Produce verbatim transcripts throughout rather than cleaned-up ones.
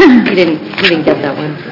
You didn't, you didn't get that one.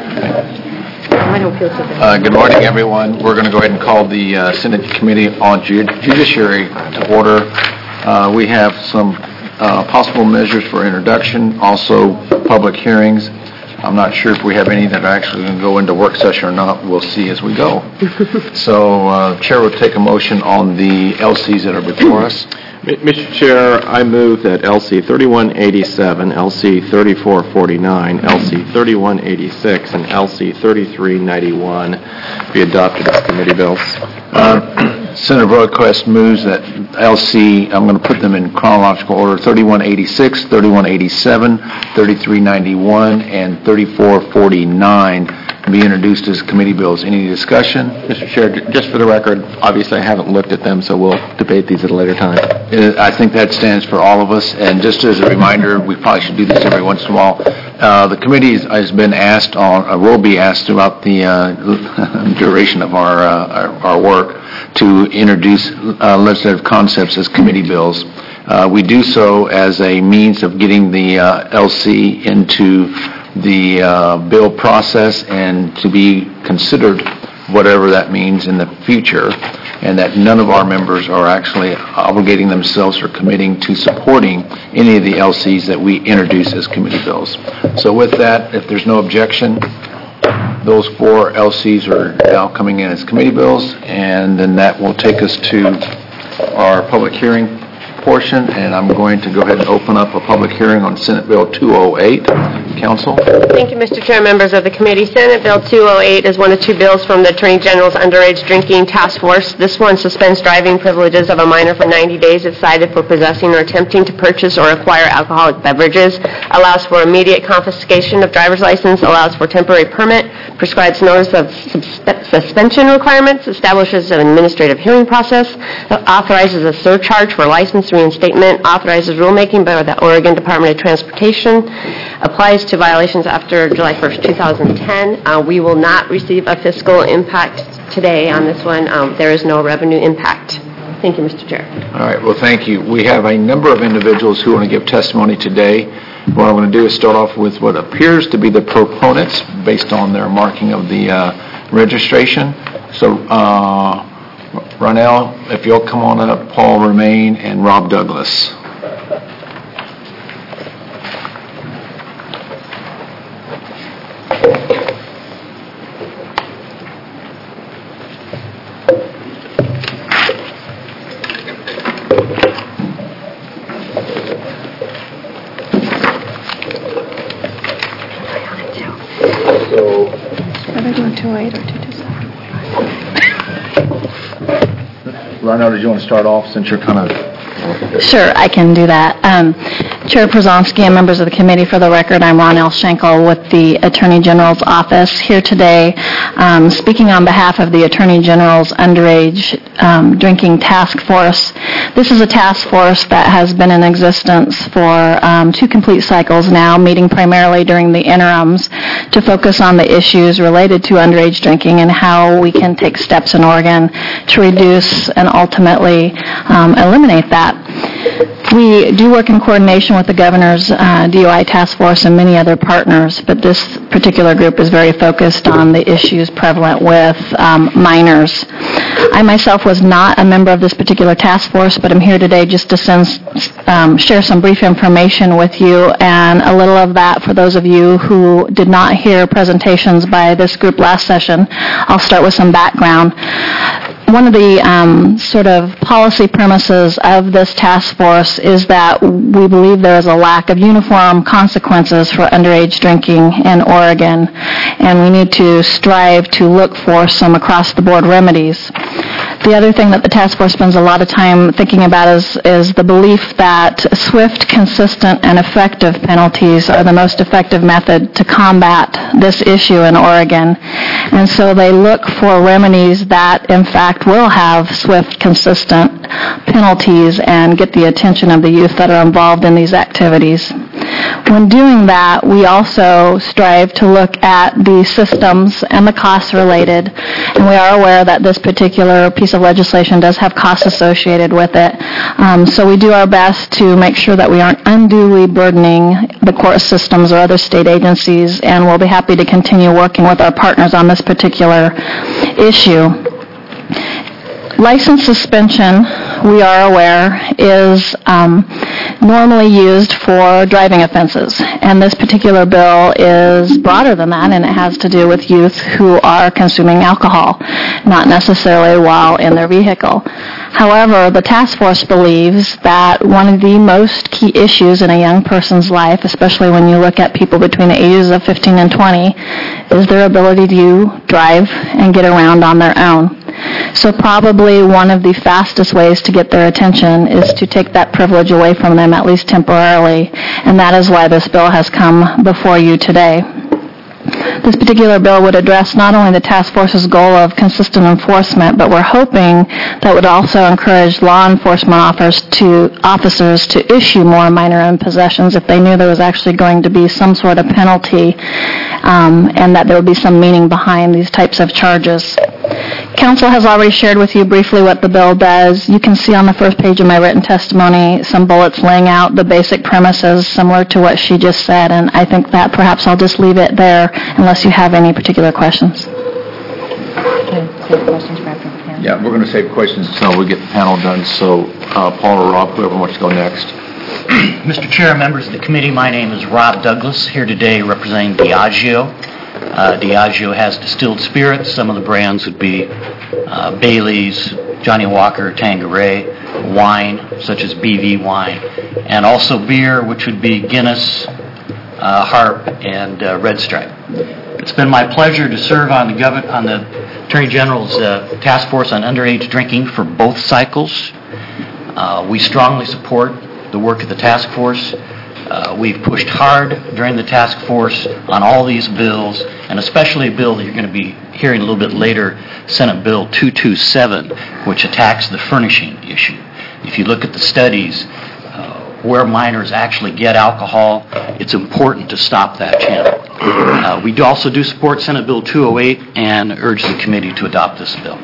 I don't feel so bad. Uh, good morning, everyone. We're going to go ahead and call the uh, Senate Committee on Ju- Judiciary to order. Uh, we have some uh, possible measures for introduction, also public hearings. I'm not sure if we have any that are actually going to go into work session or not. We'll see as we go. So, uh, Chair will take a motion on the L Cs that are before us. Mister Chair, I move that L C thirty-one eighty-seven, L C thirty-four forty-nine, L C thirty-one eighty-six, and L C thirty-three ninety-one be adopted as committee bills. Uh, Senator Broadquist moves that L C, I'm going to put them in chronological order, thirty-one eighty-six, thirty-one eighty-seven, thirty-three ninety-one, and thirty-four forty-nine be introduced as committee bills. Any discussion? Mister Chair, just for the record, obviously I haven't looked at them, so we'll debate these at a later time. I think that stands for all of us, and just as a reminder, we probably should do this every once in a while. Uh, the committee has been asked, on, uh, will be asked throughout the uh, duration of our, uh, our, our work to introduce uh, legislative concepts as committee bills. Uh, we do so as a means of getting the uh, L C into the uh, bill process and to be considered, whatever that means in the future, and that none of our members are actually obligating themselves or committing to supporting any of the L Cs that we introduce as committee bills. So with that, if there's no objection, those four L Cs are now coming in as committee bills, and then that will take us to our public hearing portion, and I'm going to go ahead and open up a public hearing on Senate Bill two oh eight. Council. Thank you, Mister Chair, members of the committee. Senate Bill two oh eight is one of two bills from the Attorney General's Underage Drinking Task Force. This one suspends driving privileges of a minor for ninety days if cited for possessing or attempting to purchase or acquire alcoholic beverages, allows for immediate confiscation of driver's license, allows for temporary permit, prescribes notice of suspe- suspension requirements, establishes an administrative hearing process, authorizes a surcharge for license reinstatement, authorizes rulemaking by the Oregon Department of Transportation, applies to violations after July first, two thousand ten. Uh, we will not receive a fiscal impact today on this one. Um, there is no revenue impact. Thank you, Mister Chair. All right, well, thank you. We have a number of individuals who want to give testimony today. What I'm going to do is start off with what appears to be the proponents based on their marking of the uh, registration. So, uh, Ronell, if you'll come on up, Paul Remain and Rob Douglas. Ronell, did you want to start off since you're kind of... Sure, I can do that. Um, Chair Przonski and members of the committee, for the record, I'm Ronell Schenkel with the Attorney General's office here today, um, speaking on behalf of the Attorney General's Underage um, Drinking Task Force. This is a task force that has been in existence for um, two complete cycles now, meeting primarily during the interims to focus on the issues related to underage drinking and how we can take steps in Oregon to reduce and ultimately um, eliminate that. We do work in coordination with the governor's uh, D U I task force and many other partners, but this particular group is very focused on the issues prevalent with um, minors. I myself was not a member of this particular task force, but I'm here today just to send, um, share some brief information with you, and a little of that for those of you who did not hear presentations by this group last session. I'll start with some background. One of the um, sort of policy premises of this task force is that we believe there is a lack of uniform consequences for underage drinking in Oregon, and we need to strive to look for some across-the-board remedies. The other thing that the task force spends a lot of time thinking about is, is the belief that swift, consistent, and effective penalties are the most effective method to combat this issue in Oregon. And so they look for remedies that, in fact, will have swift, consistent penalties and get the attention of the youth that are involved in these activities. When doing that, we also strive to look at the systems and the costs related, and we are aware that this particular piece of legislation does have costs associated with it. Um, so we do our best to make sure that we aren't unduly burdening the court systems or other state agencies, and we'll be happy to continue working with our partners on this particular issue. License suspension, we are aware, is um, normally used for driving offenses, and this particular bill is broader than that, and it has to do with youth who are consuming alcohol, not necessarily while in their vehicle. However, the task force believes that one of the most key issues in a young person's life, especially when you look at people between the ages of fifteen and twenty, is their ability to drive and get around on their own. So probably one of the fastest ways to get their attention is to take that privilege away from them, at least temporarily, and that is why this bill has come before you today. This particular bill would address not only the task force's goal of consistent enforcement, but we're hoping that would also encourage law enforcement officers to, officers to issue more minor in possessions if they knew there was actually going to be some sort of penalty, um, and that there would be some meaning behind these types of charges. Council has already shared with you briefly what the bill does. You can see on the first page of my written testimony some bullets laying out the basic premises similar to what she just said, and I think that perhaps I'll just leave it there unless you have any particular questions. Okay, save questions for after the panel. Yeah, we're going to save questions until we get the panel done, so uh, Paul or Rob, whoever wants to go next. Mister Chair, members of the committee, my name is Rob Douglas, here today representing Diageo. Uh, Diageo has distilled spirits. Some of the brands would be uh, Bailey's, Johnny Walker, Tanqueray, wine, such as B V wine, and also beer, which would be Guinness, uh, Harp, and uh, Red Stripe. It's been my pleasure to serve on the, gov- on the Attorney General's uh, Task Force on Underage Drinking for both cycles. Uh, we strongly support the work of the task force. Uh, we've pushed hard during the task force on all these bills, and especially a bill that you're going to be hearing a little bit later, Senate Bill two twenty-seven, which attacks the furnishing issue. If you look at the studies uh, where minors actually get alcohol, it's important to stop that channel. Uh, we do also do support Senate Bill two oh eight and urge the committee to adopt this bill.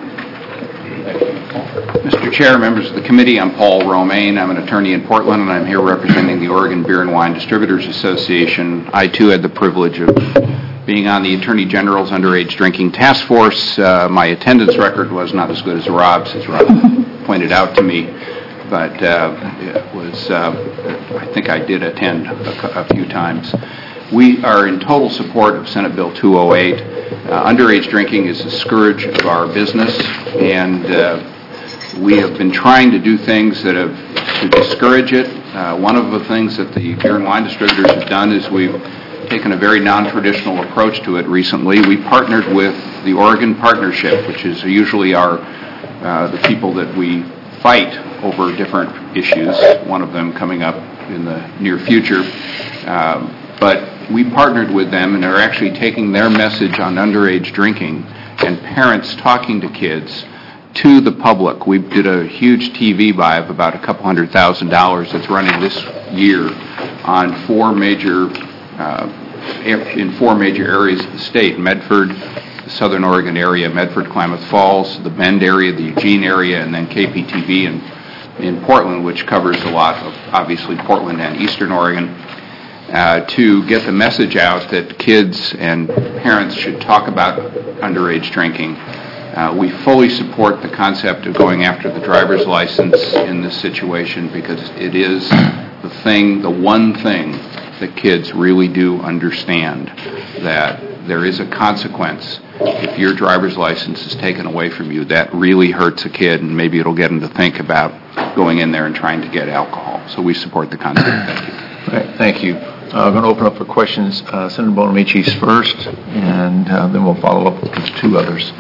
Mister Chair, members of the committee, I'm Paul Romaine. I'm an attorney in Portland, and I'm here representing the Oregon Beer and Wine Distributors Association. I, too, had the privilege of being on the Attorney General's Underage Drinking Task Force. Uh, my attendance record was not as good as Rob's, as Rob pointed out to me, but uh, it was, uh, I think I did attend a, a few times. We are in total support of Senate Bill two oh eight. Uh, underage drinking is a scourge of our business, and uh, we have been trying to do things that have to discourage it. Uh, one of the things that the beer and wine distributors have done is we've taken a very non-traditional approach to it recently. We partnered with the Oregon Partnership, which is usually our uh, the people that we fight over different issues, one of them coming up in the near future. Um, but we partnered with them and are actually taking their message on underage drinking and parents talking to kids to the public. We did a huge T V buy of about a couple hundred thousand dollars that's running this year on four major, uh, in four major areas of the state: Medford, the Southern Oregon area, Medford, Klamath Falls, the Bend area, the Eugene area, and then K P T V in, in Portland, which covers a lot of, obviously, Portland and Eastern Oregon, uh, to get the message out that kids and parents should talk about underage drinking. Uh, we fully support the concept of going after the driver's license in this situation because it is the thing, the one thing that kids really do understand, that there is a consequence if your driver's license is taken away from you. That really hurts a kid, and maybe it'll get them to think about going in there and trying to get alcohol. So we support the concept. Thank you. All right, thank you. Uh, I'm going to open up for questions. Uh, Senator Bonamici first, and uh, then we'll follow up with two others. Thank,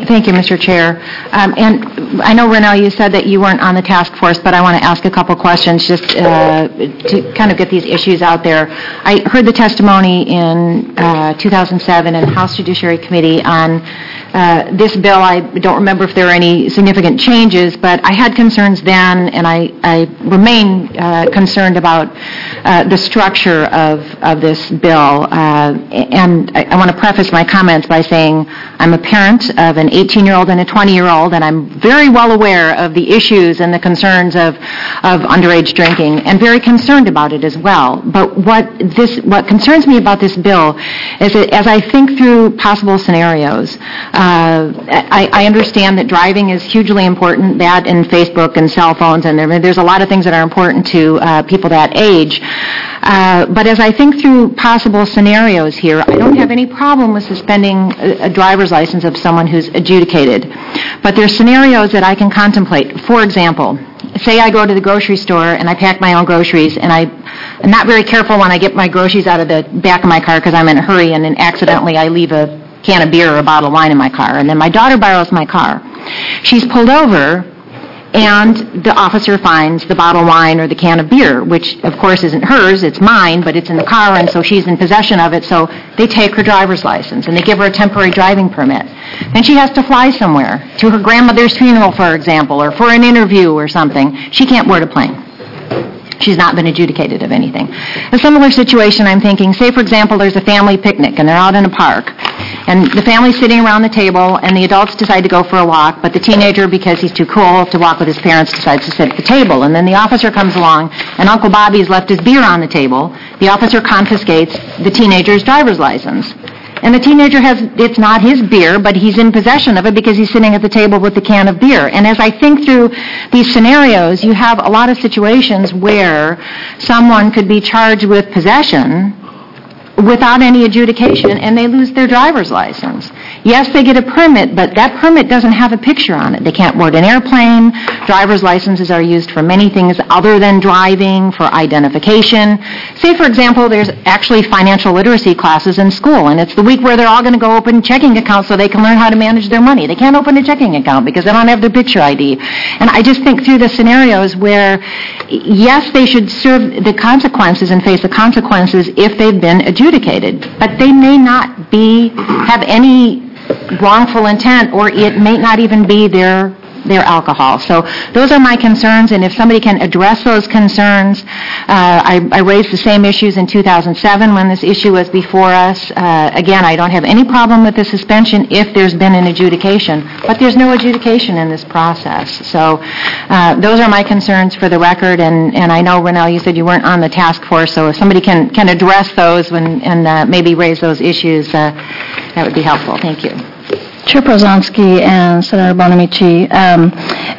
Thank you, Mister Chair. Um, and I know, Renell, you said that you weren't on the task force, but I want to ask a couple questions just uh, to kind of get these issues out there. I heard the testimony in uh, two thousand seven in House Judiciary Committee on uh, this bill. I don't remember if there were any significant changes, but I had concerns then, and I, I remain uh, concerned about uh, the structure of, of this bill. Uh, and I, I want to preface my comments by saying I'm a parent of an eighteen-year-old and a twenty-year-old, and I'm very well aware of the issues and the concerns of, of underage drinking, and very concerned about it as well. But what this, what concerns me about this bill is that as I think through possible scenarios, uh, I, I understand that driving is hugely important, that and Facebook and cell phones, and there, there's a lot of things that are important to uh, people that age. Uh, but as I think through possible scenarios here, I don't have any problem with suspending a, a driver's license of someone who's adjudicated. But there's scenarios that I can contemplate. For example, say I go to the grocery store and I pack my own groceries, and I, I'm not very careful when I get my groceries out of the back of my car because I'm in a hurry, and then accidentally I leave a can of beer or a bottle of wine in my car, and then my daughter borrows my car. She's pulled over, and the officer finds the bottle of wine or the can of beer, which of course isn't hers, it's mine, but it's in the car, and so she's in possession of it, so they take her driver's license and they give her a temporary driving permit. Then she has to fly somewhere, to her grandmother's funeral, for example, or for an interview or something. She can't board a plane. She's not been adjudicated of anything. A similar situation, I'm thinking, say, for example, there's a family picnic, and they're out in a park, and the family's sitting around the table, and the adults decide to go for a walk, but the teenager, because he's too cool to walk with his parents, decides to sit at the table. And then the officer comes along, and Uncle Bobby's left his beer on the table. The officer confiscates the teenager's driver's license. And the teenager has, it's not his beer, but he's in possession of it because he's sitting at the table with the can of beer. And as I think through these scenarios, you have a lot of situations where someone could be charged with possession without any adjudication, and they lose their driver's license. Yes, they get a permit, but that permit doesn't have a picture on it. They can't board an airplane. Driver's licenses are used for many things other than driving, for identification. Say, for example, there's actually financial literacy classes in school, and it's the week where they're all going to go open checking accounts so they can learn how to manage their money. They can't open a checking account because they don't have their picture I D. And I just think through the scenarios where, yes, they should serve the consequences and face the consequences if they've been adjudicated, but they may not be, have any wrongful intent, or it may not even be their their alcohol. So those are my concerns, and if somebody can address those concerns, uh, I, I raised the same issues in two thousand seven when this issue was before us. Uh, again, I don't have any problem with the suspension if there's been an adjudication, but there's no adjudication in this process. So uh, those are my concerns for the record, and, and I know, Renell, you said you weren't on the task force, so if somebody can, can address those when, and uh, maybe raise those issues, uh, that would be helpful. Thank you. Chair Prozonsky and Senator Bonamici, um,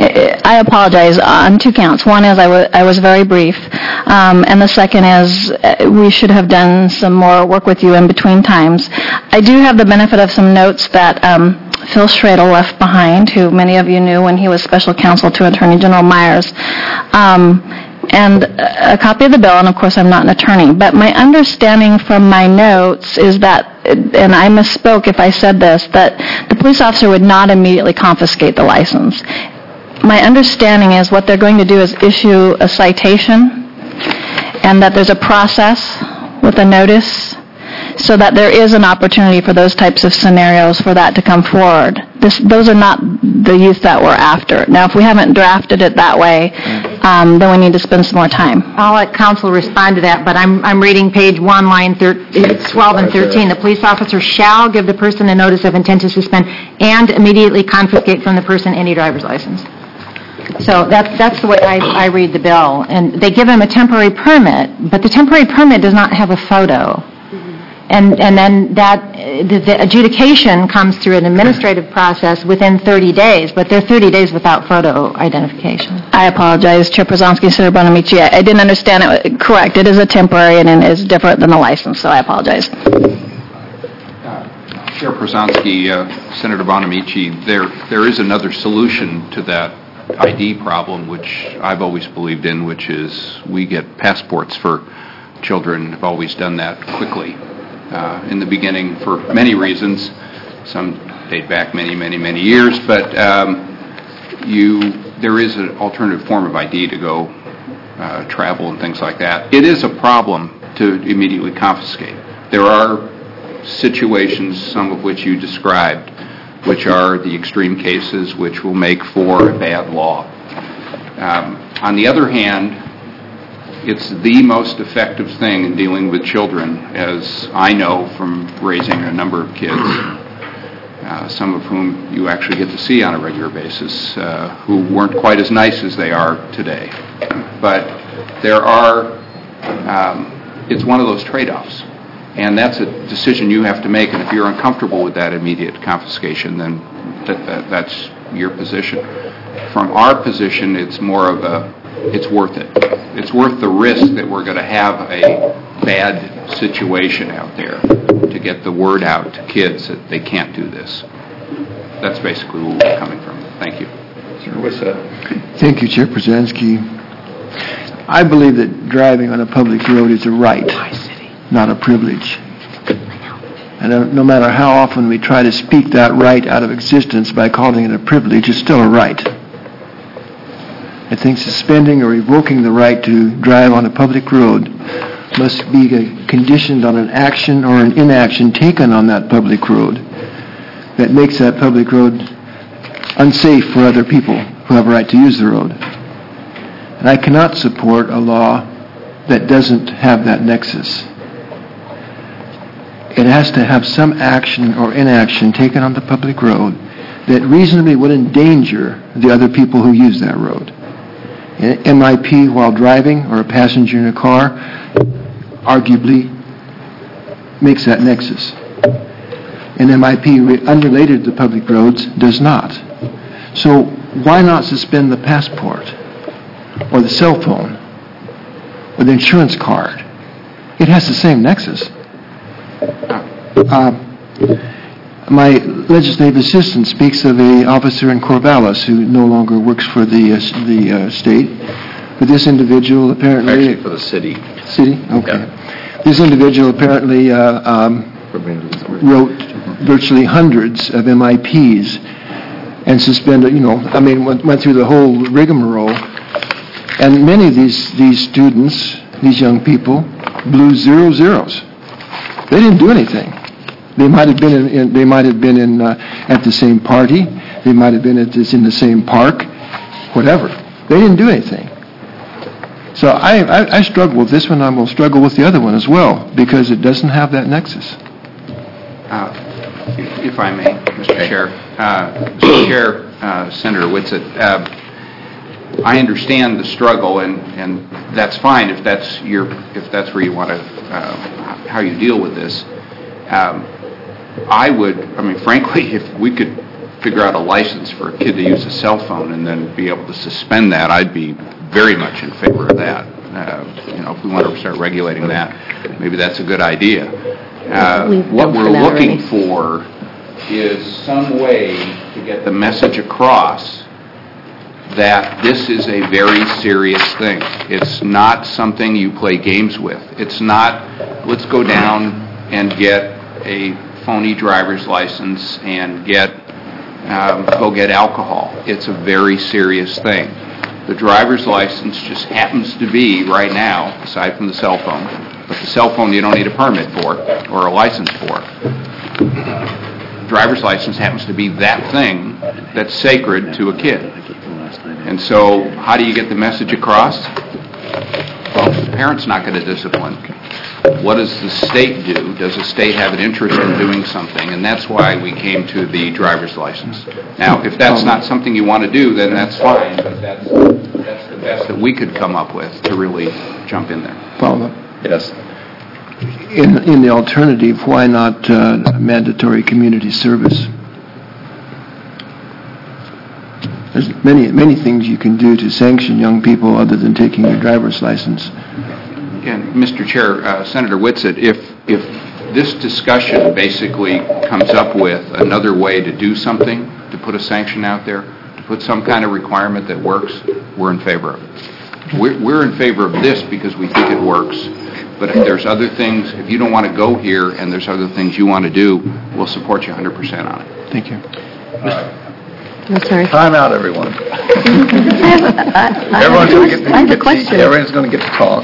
I apologize on two counts. One is I, w- I was very brief, um, and the second is we should have done some more work with you in between times. I do have the benefit of some notes that um, Phil Schradel left behind, who many of you knew when he was special counsel to Attorney General Myers. Um, and a copy of the bill, and of course I'm not an attorney, but my understanding from my notes is that, and I misspoke if I said this, that the police officer would not immediately confiscate the license. My understanding is what they're going to do is issue a citation, and that there's a process with a notice, so that there is an opportunity for those types of scenarios for that to come forward. This, those are not the youth that we're after. Now, if we haven't drafted it that way, um, then we need to spend some more time. I'll let counsel respond to that, but I'm I'm reading page one, line thir- twelve and thirteen. The police officer shall give the person a notice of intent to suspend and immediately confiscate from the person any driver's license. So that, that's the way I, I read the bill. And they give him a temporary permit, but the temporary permit does not have a photo. And and then that the, the adjudication comes through an administrative process within thirty days, but they're thirty days without photo identification. I apologize, Chair Prozonsky, Senator Bonamici. I, I didn't understand it. Correct. It is a temporary, and it is different than the license, so I apologize. Uh, Chair Prozonsky, uh, Senator Bonamici, there there is another solution to that I D problem, which I've always believed in, which is we get passports for children. Have always done that quickly. Uh, in the beginning, for many reasons, some date back many, many, many years, but um, you, there is an alternative form of I D to go uh, travel and things like that. It is a problem to immediately confiscate. There are situations, some of which you described, which are the extreme cases which will make for a bad law. Um, on the other hand, it's the most effective thing in dealing with children, as I know from raising a number of kids, uh, some of whom you actually get to see on a regular basis, uh, who weren't quite as nice as they are today. But there are, um, it's one of those trade-offs. And that's a decision you have to make, and if you're uncomfortable with that immediate confiscation, then that, that, that's your position. From our position, it's more of a, it's worth it. It's worth the risk that we're going to have a bad situation out there to get the word out to kids that they can't do this. That's basically where we're coming from. Thank you. Thank you, Chair Przansky. I believe that driving on a public road is a right, not a privilege. And no matter how often we try to speak that right out of existence by calling it a privilege, it's still a right. I think suspending or revoking the right to drive on a public road must be conditioned on an action or an inaction taken on that public road that makes that public road unsafe for other people who have a right to use the road. And I cannot support a law that doesn't have that nexus. It has to have some action or inaction taken on the public road that reasonably would endanger the other people who use that road. An M I P while driving or a passenger in a car arguably makes that nexus. An M I P unrelated to public roads does not. So why not suspend the passport or the cell phone or the insurance card? It has the same nexus. Uh, my legislative assistant speaks of an officer in Corvallis who no longer works for the uh, the uh, state, but this individual apparently... Actually for the city. City? Okay. Yeah. This individual apparently uh, um, wrote virtually hundreds of M I Ps and suspended, you know, I mean, went, went through the whole rigmarole. And many of these, these students, these young people, blew zero zeros. They didn't do anything. They might have been in, in they might have been in uh, at the same party. They might have been at this in the same park, whatever. They didn't do anything. So I, I, I struggle with this one. I will struggle with the other one as well because it doesn't have that nexus. Uh, if, if I may, Mister Okay. Chair, uh, Mister Chair, uh, Senator Whitsitt, uh, I understand the struggle, and, and that's fine if that's your if that's where you want to uh, how you deal with this. Um, I would, I mean, frankly, if we could figure out a license for a kid to use a cell phone and then be able to suspend that, I'd be very much in favor of that. Uh, you know, if we want to start regulating that, maybe that's a good idea. Uh, what we're looking for is some way to get the message across that this is a very serious thing. It's not something you play games with. It's not, let's go down and get a phony driver's license and get um, go get alcohol. It's a very serious thing. The driver's license just happens to be, right now, aside from the cell phone, but the cell phone you don't need a permit for or a license for. Driver's license happens to be that thing that's sacred to a kid. And so how do you get the message across? Well, the parent's not going to discipline. What does the state do? Does the state have an interest in doing something? And that's why we came to the driver's license. Now, if that's not something you want to do, then that's fine, but that's, that's the best that we could come up with to really jump in there. Follow up. Yes. In, in the alternative, why not uh, mandatory community service? There's many, many things you can do to sanction young people other than taking your driver's license. And Mister Chair, uh, Senator Whitsitt, if if this discussion basically comes up with another way to do something, to put a sanction out there, to put some kind of requirement that works, we're in favor of it. We're, we're in favor of this because we think it works. But if there's other things, if you don't want to go here and there's other things you want to do, we'll support you one hundred percent on it. Thank you. I'm sorry. Time out, everyone. I have a- I- I Everyone's going to have get a- I have a get to- question. Everyone's going to get to talk.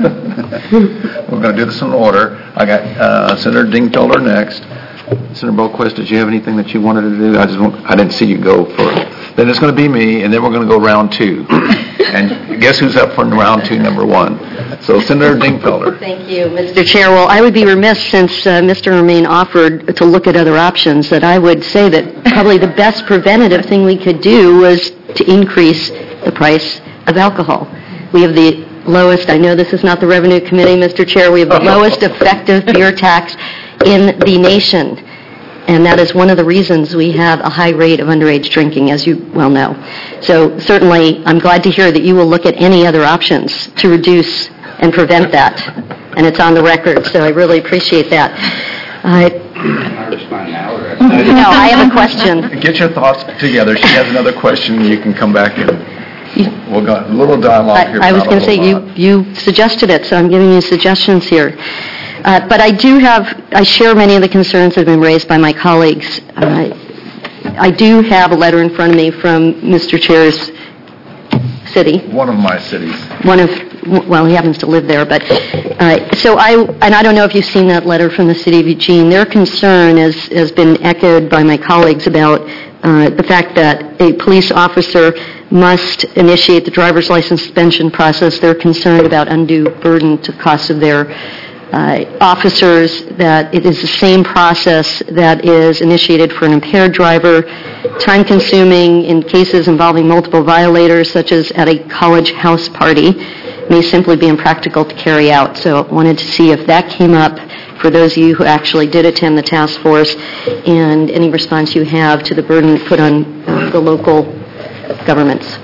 We're going to do this in order. I got uh, Senator Dingfelder next. Senator Boquist, did you have anything that you wanted to do? I just want, I didn't see you go for. Then it's going to be me, and then we're going to go round two. And guess who's up for round two, number one? So Senator Dingfelder. Thank you, Mister Chair. Well, I would be remiss, since uh, Mister Romaine offered to look at other options, that I would say that probably the best preventative thing we could do was to increase the price of alcohol. We have the lowest, I know this is not the Revenue Committee, Mister Chair, we have the lowest effective beer tax in the nation. And that is one of the reasons we have a high rate of underage drinking, as you well know. So certainly, I'm glad to hear that you will look at any other options to reduce and prevent that. And it's on the record, so I really appreciate that. Uh, Can I respond now, or? No, I have a question. Get your thoughts together. She has another question. You can come back and we'll go a little dialogue here. I I was not a going to say, whole you lot. you suggested it, so I'm giving you suggestions here. Uh, But I do have, I share many of the concerns that have been raised by my colleagues. Uh, I do have a letter in front of me from Mister Chair's city, One of my cities. one of, well, he happens to live there, but, uh, so I, and I don't know if you've seen that letter from the city of Eugene. Their concern has, has been echoed by my colleagues about uh, the fact that a police officer must initiate the driver's license suspension process. They're concerned about undue burden to the cost of their uh, officers, that it is the same process that is initiated for an impaired driver, time-consuming in cases involving multiple violators, such as at a college house party, may simply be impractical to carry out. So I wanted to see if that came up for those of you who actually did attend the task force, and any response you have to the burden put on uh, the local governments.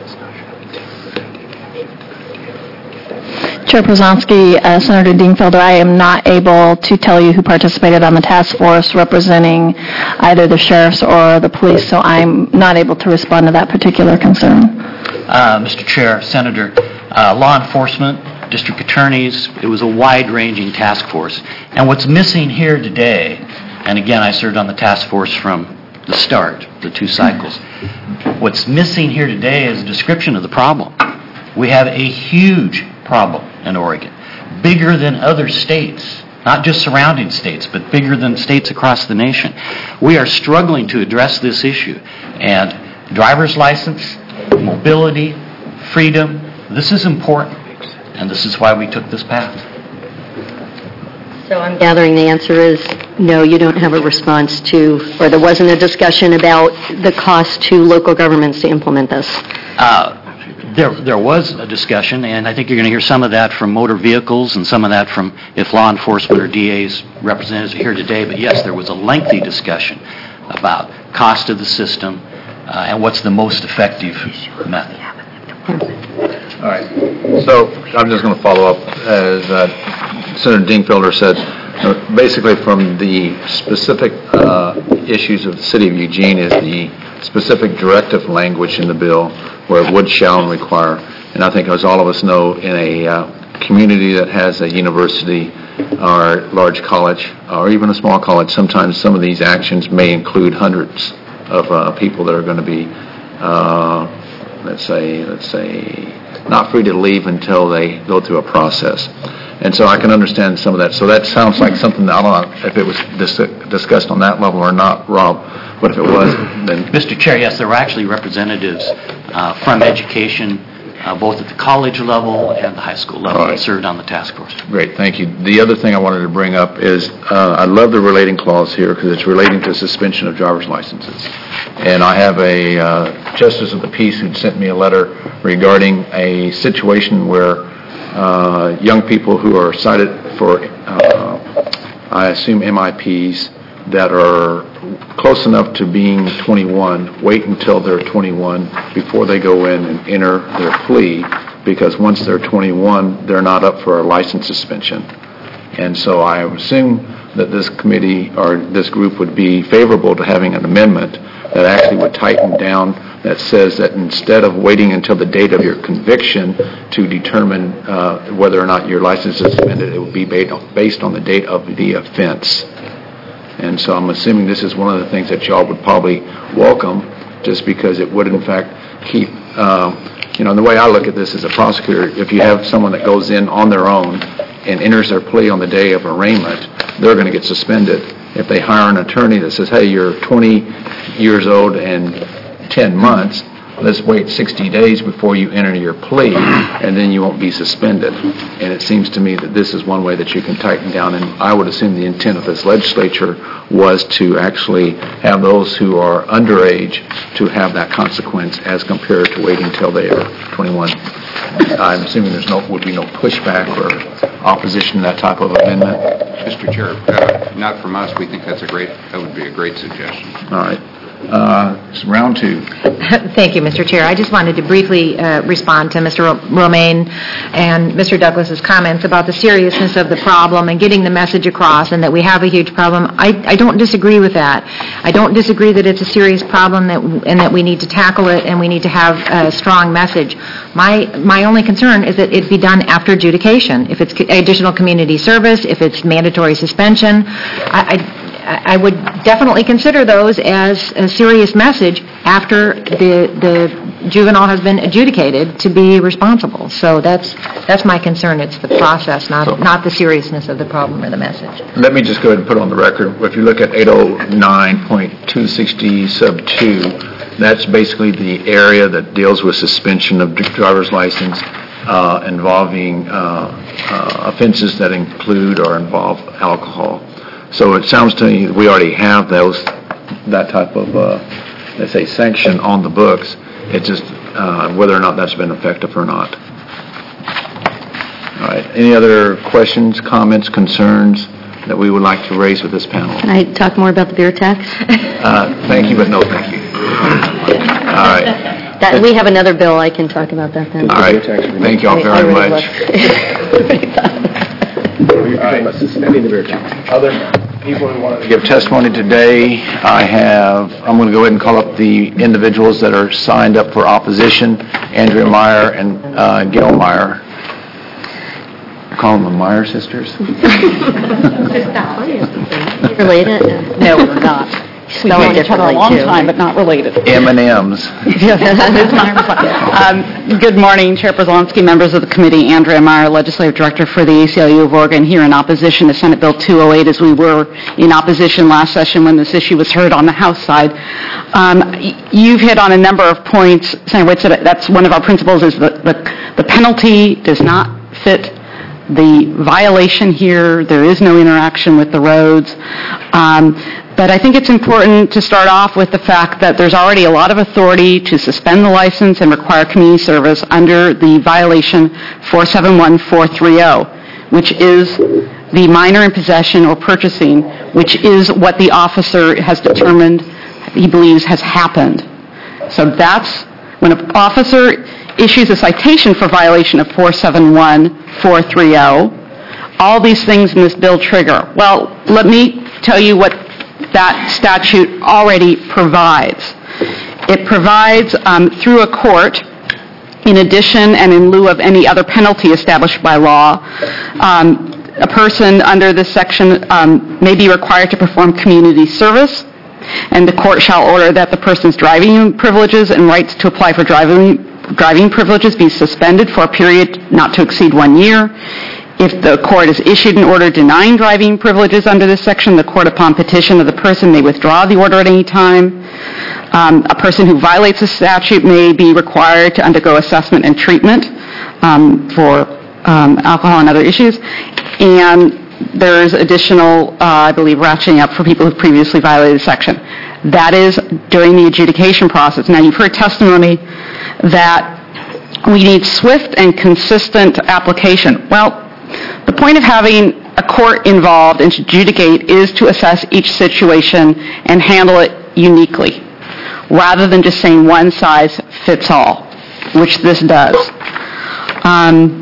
Chair Przonski, uh, Senator Dingfelder, I am not able to tell you who participated on the task force representing either the sheriffs or the police, so I'm not able to respond to that particular concern. Uh, Mister Chair, Senator, uh, law enforcement, district attorneys, it was a wide-ranging task force. And what's missing here today, and again, I served on the task force from the start, the two cycles, what's missing here today is a description of the problem. We have a huge problem in Oregon, bigger than other states, not just surrounding states, but bigger than states across the nation. We are struggling to address this issue. And driver's license, mobility, freedom, this is important. And this is why we took this path. So I'm gathering the answer is no, you don't have a response to, or there wasn't a discussion about the cost to local governments to implement this. Uh, There, there was a discussion, and I think you're going to hear some of that from motor vehicles and some of that from if law enforcement or D A's representatives are here today. But yes, there was a lengthy discussion about cost of the system uh, and what's the most effective method. All right. So I'm just going to follow up, as uh, Senator Dingfelder said, uh, basically from the specific uh, issues of the city of Eugene is the specific directive language in the bill where it would, shall, and require. And I think, as all of us know, in a uh, community that has a university or large college or even a small college, sometimes some of these actions may include hundreds of uh, people that are going to be, uh, let's say, let's say, not free to leave until they go through a process. And so I can understand some of that. So that sounds like something that, I don't know if it was dis- discussed on that level or not, Rob, but if it was, then... Mister Chair, yes, there were actually representatives uh, from education, uh, both at the college level and the high school level, All right. that served on the task force. Great, thank you. The other thing I wanted to bring up is, uh, I love the relating clause here because it's relating to suspension of driver's licenses. And I have a uh, justice of the peace who sent me a letter regarding a situation where uh, young people who are cited for, uh, I assume, M I Ps that are close enough to being twenty-one, wait until they're twenty-one before they go in and enter their plea, because once they're twenty-one, they're not up for a license suspension. And so I assume that this committee or this group would be favorable to having an amendment that actually would tighten down, that says that instead of waiting until the date of your conviction to determine uh, whether or not your license is suspended, it would be based on the date of the offense. And so I'm assuming this is one of the things that y'all would probably welcome, just because it would in fact keep, uh, you know, the way I look at this as a prosecutor, if you have someone that goes in on their own and enters their plea on the day of arraignment, they're going to get suspended. If they hire an attorney that says, hey, you're twenty years old and ten months, let's wait sixty days before you enter your plea, and then you won't be suspended. And it seems to me that this is one way that you can tighten down, and I would assume the intent of this legislature was to actually have those who are underage to have that consequence as compared to waiting until they are twenty-one. I'm assuming there's no, would be no pushback or opposition to that type of amendment. Mister Chair, uh, not from us. We think that's a great, that would be a great suggestion. All right. Uh, it's round two. Thank you, Mister Chair. I just wanted to briefly uh, respond to Mister Ro- Romaine and Mister Douglas's comments about the seriousness of the problem and getting the message across and that we have a huge problem. I, I don't disagree with that. I don't disagree that it's a serious problem that and that we need to tackle it and we need to have a strong message. My my only concern is that it be done after adjudication. If it's additional community service, if it's mandatory suspension, I, I I would definitely consider those as a serious message after the the juvenile has been adjudicated to be responsible. So that's that's my concern. It's the process, not So- not the seriousness of the problem or the message. Let me just go ahead and put on the record, if you look at eight oh nine point two sixty sub two, that's basically the area that deals with suspension of driver's license uh, involving uh, uh, offenses that include or involve alcohol. So it sounds to me we already have those, that type of, uh, let's say, sanction on the books. It's just uh, whether or not that's been effective or not. All right. Any other questions, comments, concerns that we would like to raise with this panel? Can I talk more about the beer tax? Uh, thank you, but no thank you. All right. That, we have another bill, I can talk about that then. All right. Thank you all I- I very really much. Other people who want to give testimony today, I have, I'm going to go ahead and call up the individuals that are signed up for opposition, Andrea Meyer and uh, Gail Meyer. Call them the Meyer sisters? Related? No, we're not. We've known each other a long time, but not related. M and M's. Um, Good morning, Chair Brzezinski, members of the committee. Andrea Meyer, Legislative Director for the A C L U of Oregon, here in opposition to Senate Bill two oh eight, as we were in opposition last session when this issue was heard on the House side. Um, y- You've hit on a number of points. Senator White said that's one of our principles is that the, the penalty does not fit the violation here. There is no interaction with the roads. Um, But I think it's important to start off with the fact that there's already a lot of authority to suspend the license and require community service under the violation four seven one four three oh, which is the minor in possession or purchasing, which is what the officer has determined he believes has happened. So that's when an officer issues a citation for violation of four seven one four three oh, all these things in this bill trigger. Well, let me tell you what that statute already provides. It provides um, through a court, in addition and in lieu of any other penalty established by law, um, a person under this section um, may be required to perform community service, and the court shall order that the person's driving privileges and rights to apply for driving driving privileges be suspended for a period not to exceed one year. If the court has issued an order denying driving privileges under this section, the court, upon petition of the person, may withdraw the order at any time. Um, a person who violates the statute may be required to undergo assessment and treatment um, for um, alcohol and other issues. And there's additional, uh, I believe, ratcheting up for people who previously violated the section. That is during the adjudication process. Now, you've heard testimony that we need swift and consistent application. Well, the point of having a court involved and to adjudicate is to assess each situation and handle it uniquely, rather than just saying one size fits all, which this does. Um,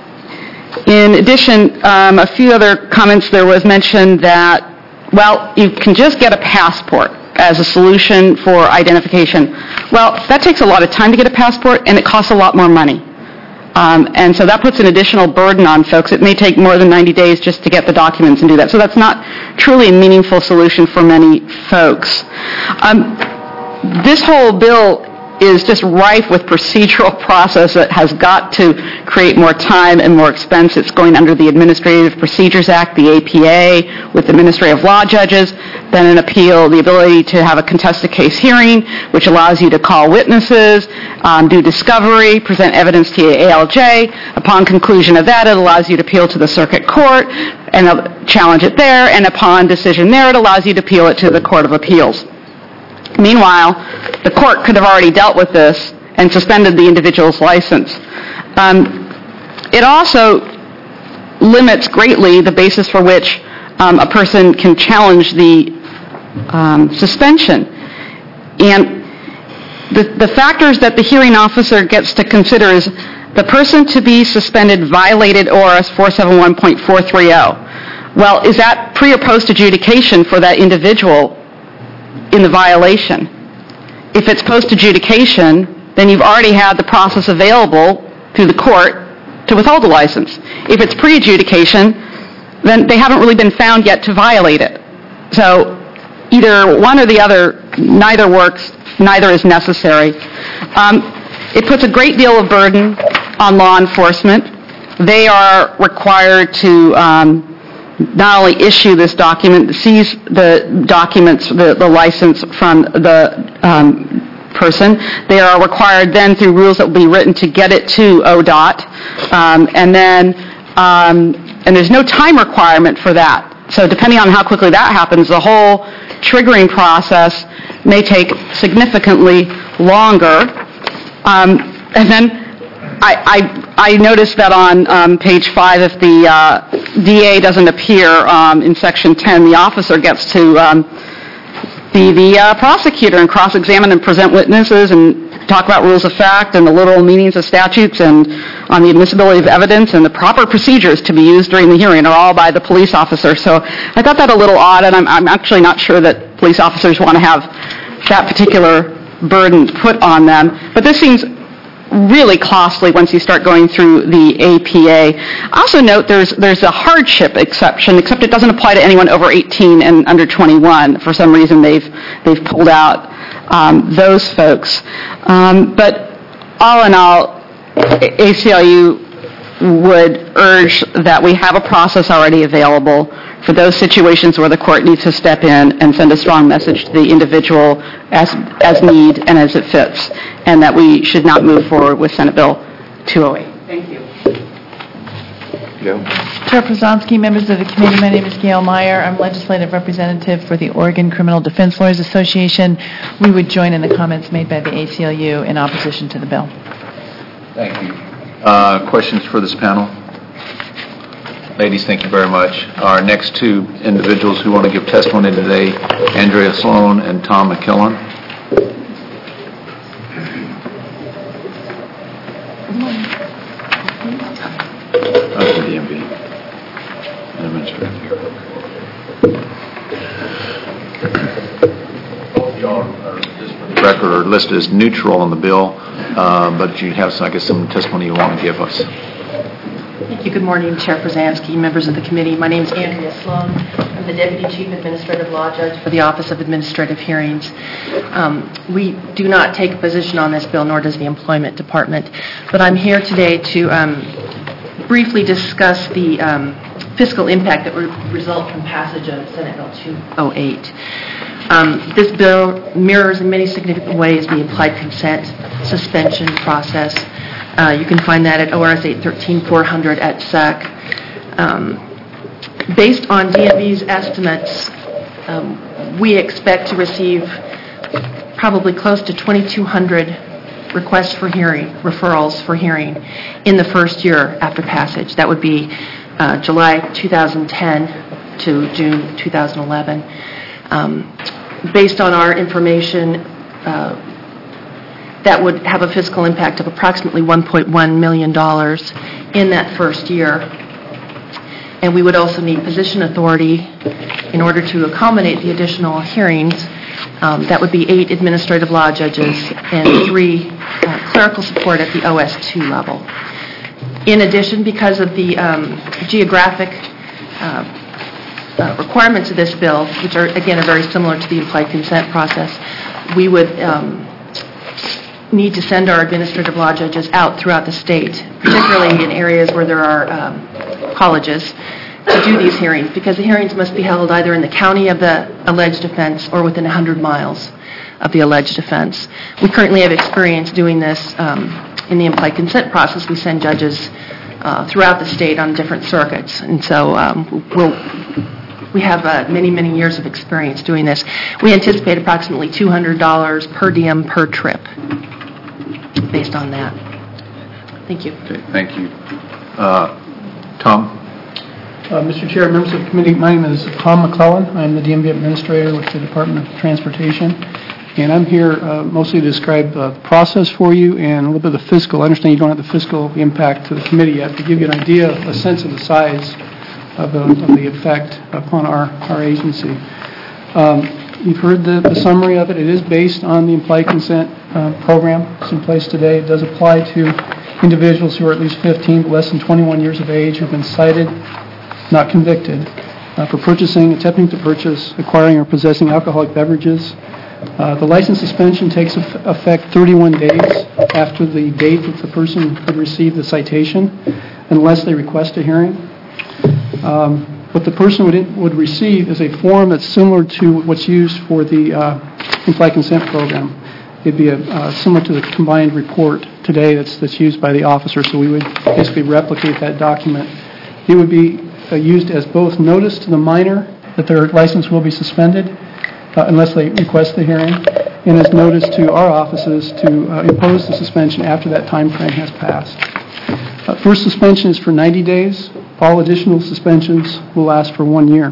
in addition, um, a few other comments. There was mentioned that, well, you can just get a passport as a solution for identification. Well, that takes a lot of time to get a passport, and it costs a lot more money. Um, and so that puts an additional burden on folks. It may take more than ninety days just to get the documents and do that. So that's not truly a meaningful solution for many folks. Um, this whole bill is just rife with procedural process that has got to create more time and more expense. It's going under the Administrative Procedures Act, the A P A, with administrative law judges, then an appeal, the ability to have a contested case hearing, which allows you to call witnesses, um, do discovery, present evidence to the A L J. Upon conclusion of that, it allows you to appeal to the circuit court and uh, challenge it there, and upon decision there, it allows you to appeal it to the Court of Appeals. Meanwhile, the court could have already dealt with this and suspended the individual's license. Um, it also limits greatly the basis for which um, a person can challenge the um, suspension. And the, the factors that the hearing officer gets to consider is the person to be suspended violated O R S four seventy-one point four thirty. Well, is that pre or post adjudication for that individual in the violation? If it's post-adjudication, then you've already had the process available through the court to withhold the license. If it's pre-adjudication, then they haven't really been found yet to violate it. So either one or the other, neither works, neither is necessary. Um, it puts a great deal of burden on law enforcement. They are required to um, not only issue this document, seize the documents, the, the license from the um, person. They are required then, through rules that will be written, to get it to O D O T. Um, and then, um, and there's no time requirement for that. So depending on how quickly that happens, the whole triggering process may take significantly longer. Um, and then I, I, I noticed that on um, page five, if the uh, D A doesn't appear um, in section ten, the officer gets to um, be the uh, prosecutor and cross-examine and present witnesses and talk about rules of fact and the literal meanings of statutes and on the admissibility of evidence, and the proper procedures to be used during the hearing are all by the police officer. So I thought that a little odd, and I'm, I'm actually not sure that police officers want to have that particular burden put on them. But this seems really costly once you start going through the A P A. I also note there's there's a hardship exception, except it doesn't apply to anyone over eighteen and under twenty-one. For some reason, they've they've pulled out um, those folks. Um, but all in all, A C L U would urge that we have a process already available for those situations where the court needs to step in and send a strong message to the individual as as need and as it fits, and that we should not move forward with Senate Bill two oh eight. Thank you. Gail? Chair Przanski, members of the committee, my name is Gail Meyer. I'm legislative representative for the Oregon Criminal Defense Lawyers Association. We would join in the comments made by the A C L U in opposition to the bill. Thank you. Uh, questions for this panel? Ladies, thank you very much. Our next two individuals who want to give testimony today, Andrea Sloan and Tom McKillen. That's the D M V. Administrative. Both of y'all are, just for the record, are listed as neutral on the bill, uh, but you have, I guess, some testimony you want to give us. Thank you. Good morning, Chair Przanski, members of the committee. My name is Andrea Sloan. I'm the Deputy Chief Administrative Law Judge for the Office of Administrative Hearings. Um, we do not take a position on this bill, nor does the Employment Department, but I'm here today to um, briefly discuss the um, fiscal impact that would result from passage of Senate Bill two oh eight. Um, this bill mirrors in many significant ways the implied consent suspension process. Uh, you can find that at O R S eight thirteen four hundred at S E C. Um, based on D M V's estimates, um, we expect to receive probably close to twenty-two hundred requests for hearing, referrals for hearing, in the first year after passage. That would be uh, July two thousand ten to June two thousand eleven. Um, based on our information, uh, that would have a fiscal impact of approximately one point one million dollars in that first year. And we would also need position authority in order to accommodate the additional hearings. Um, that would be eight administrative law judges and three uh, clerical support at the O S two level. In addition, because of the um, geographic uh, uh, requirements of this bill, which are, again, are very similar to the implied consent process, we would um, need to send our administrative law judges out throughout the state, particularly in areas where there are um, colleges, to do these hearings, because the hearings must be held either in the county of the alleged offense or within one hundred miles of the alleged offense. We currently have experience doing this um, in the implied consent process. We send judges uh, throughout the state on different circuits, and so um, we'll, we have uh, many, many years of experience doing this. We anticipate approximately two hundred dollars per diem per trip based on that. Thank you. Okay, thank you. Uh, Tom? Uh, Mister Chair, members of the committee, my name is Tom McClellan. I'm the D M V Administrator with the Department of Transportation, and I'm here uh, mostly to describe uh, the process for you and a little bit of the fiscal. I understand you don't have the fiscal impact to the committee yet, to give you an idea, a sense of the size of the, of the effect upon our, our agency. Um, you've heard the, the summary of it. It is based on the implied consent uh, program that's in place today. It does apply to individuals who are at least fifteen but less than twenty-one years of age who have been cited, not convicted, uh, for purchasing, attempting to purchase, acquiring, or possessing alcoholic beverages. Uh, the license suspension takes effect thirty-one days after the date that the person had received the citation, unless they request a hearing. Um, what the person would, would receive is a form that's similar to what's used for the uh, implied consent program. It'd be a, uh, similar to the combined report today that's, that's used by the officer, so we would basically replicate that document. It would be Uh, used as both notice to the minor that their license will be suspended uh, unless they request the hearing, and as notice to our offices to uh, impose the suspension after that time frame has passed. Uh, first suspension is for ninety days. All additional suspensions will last for one year.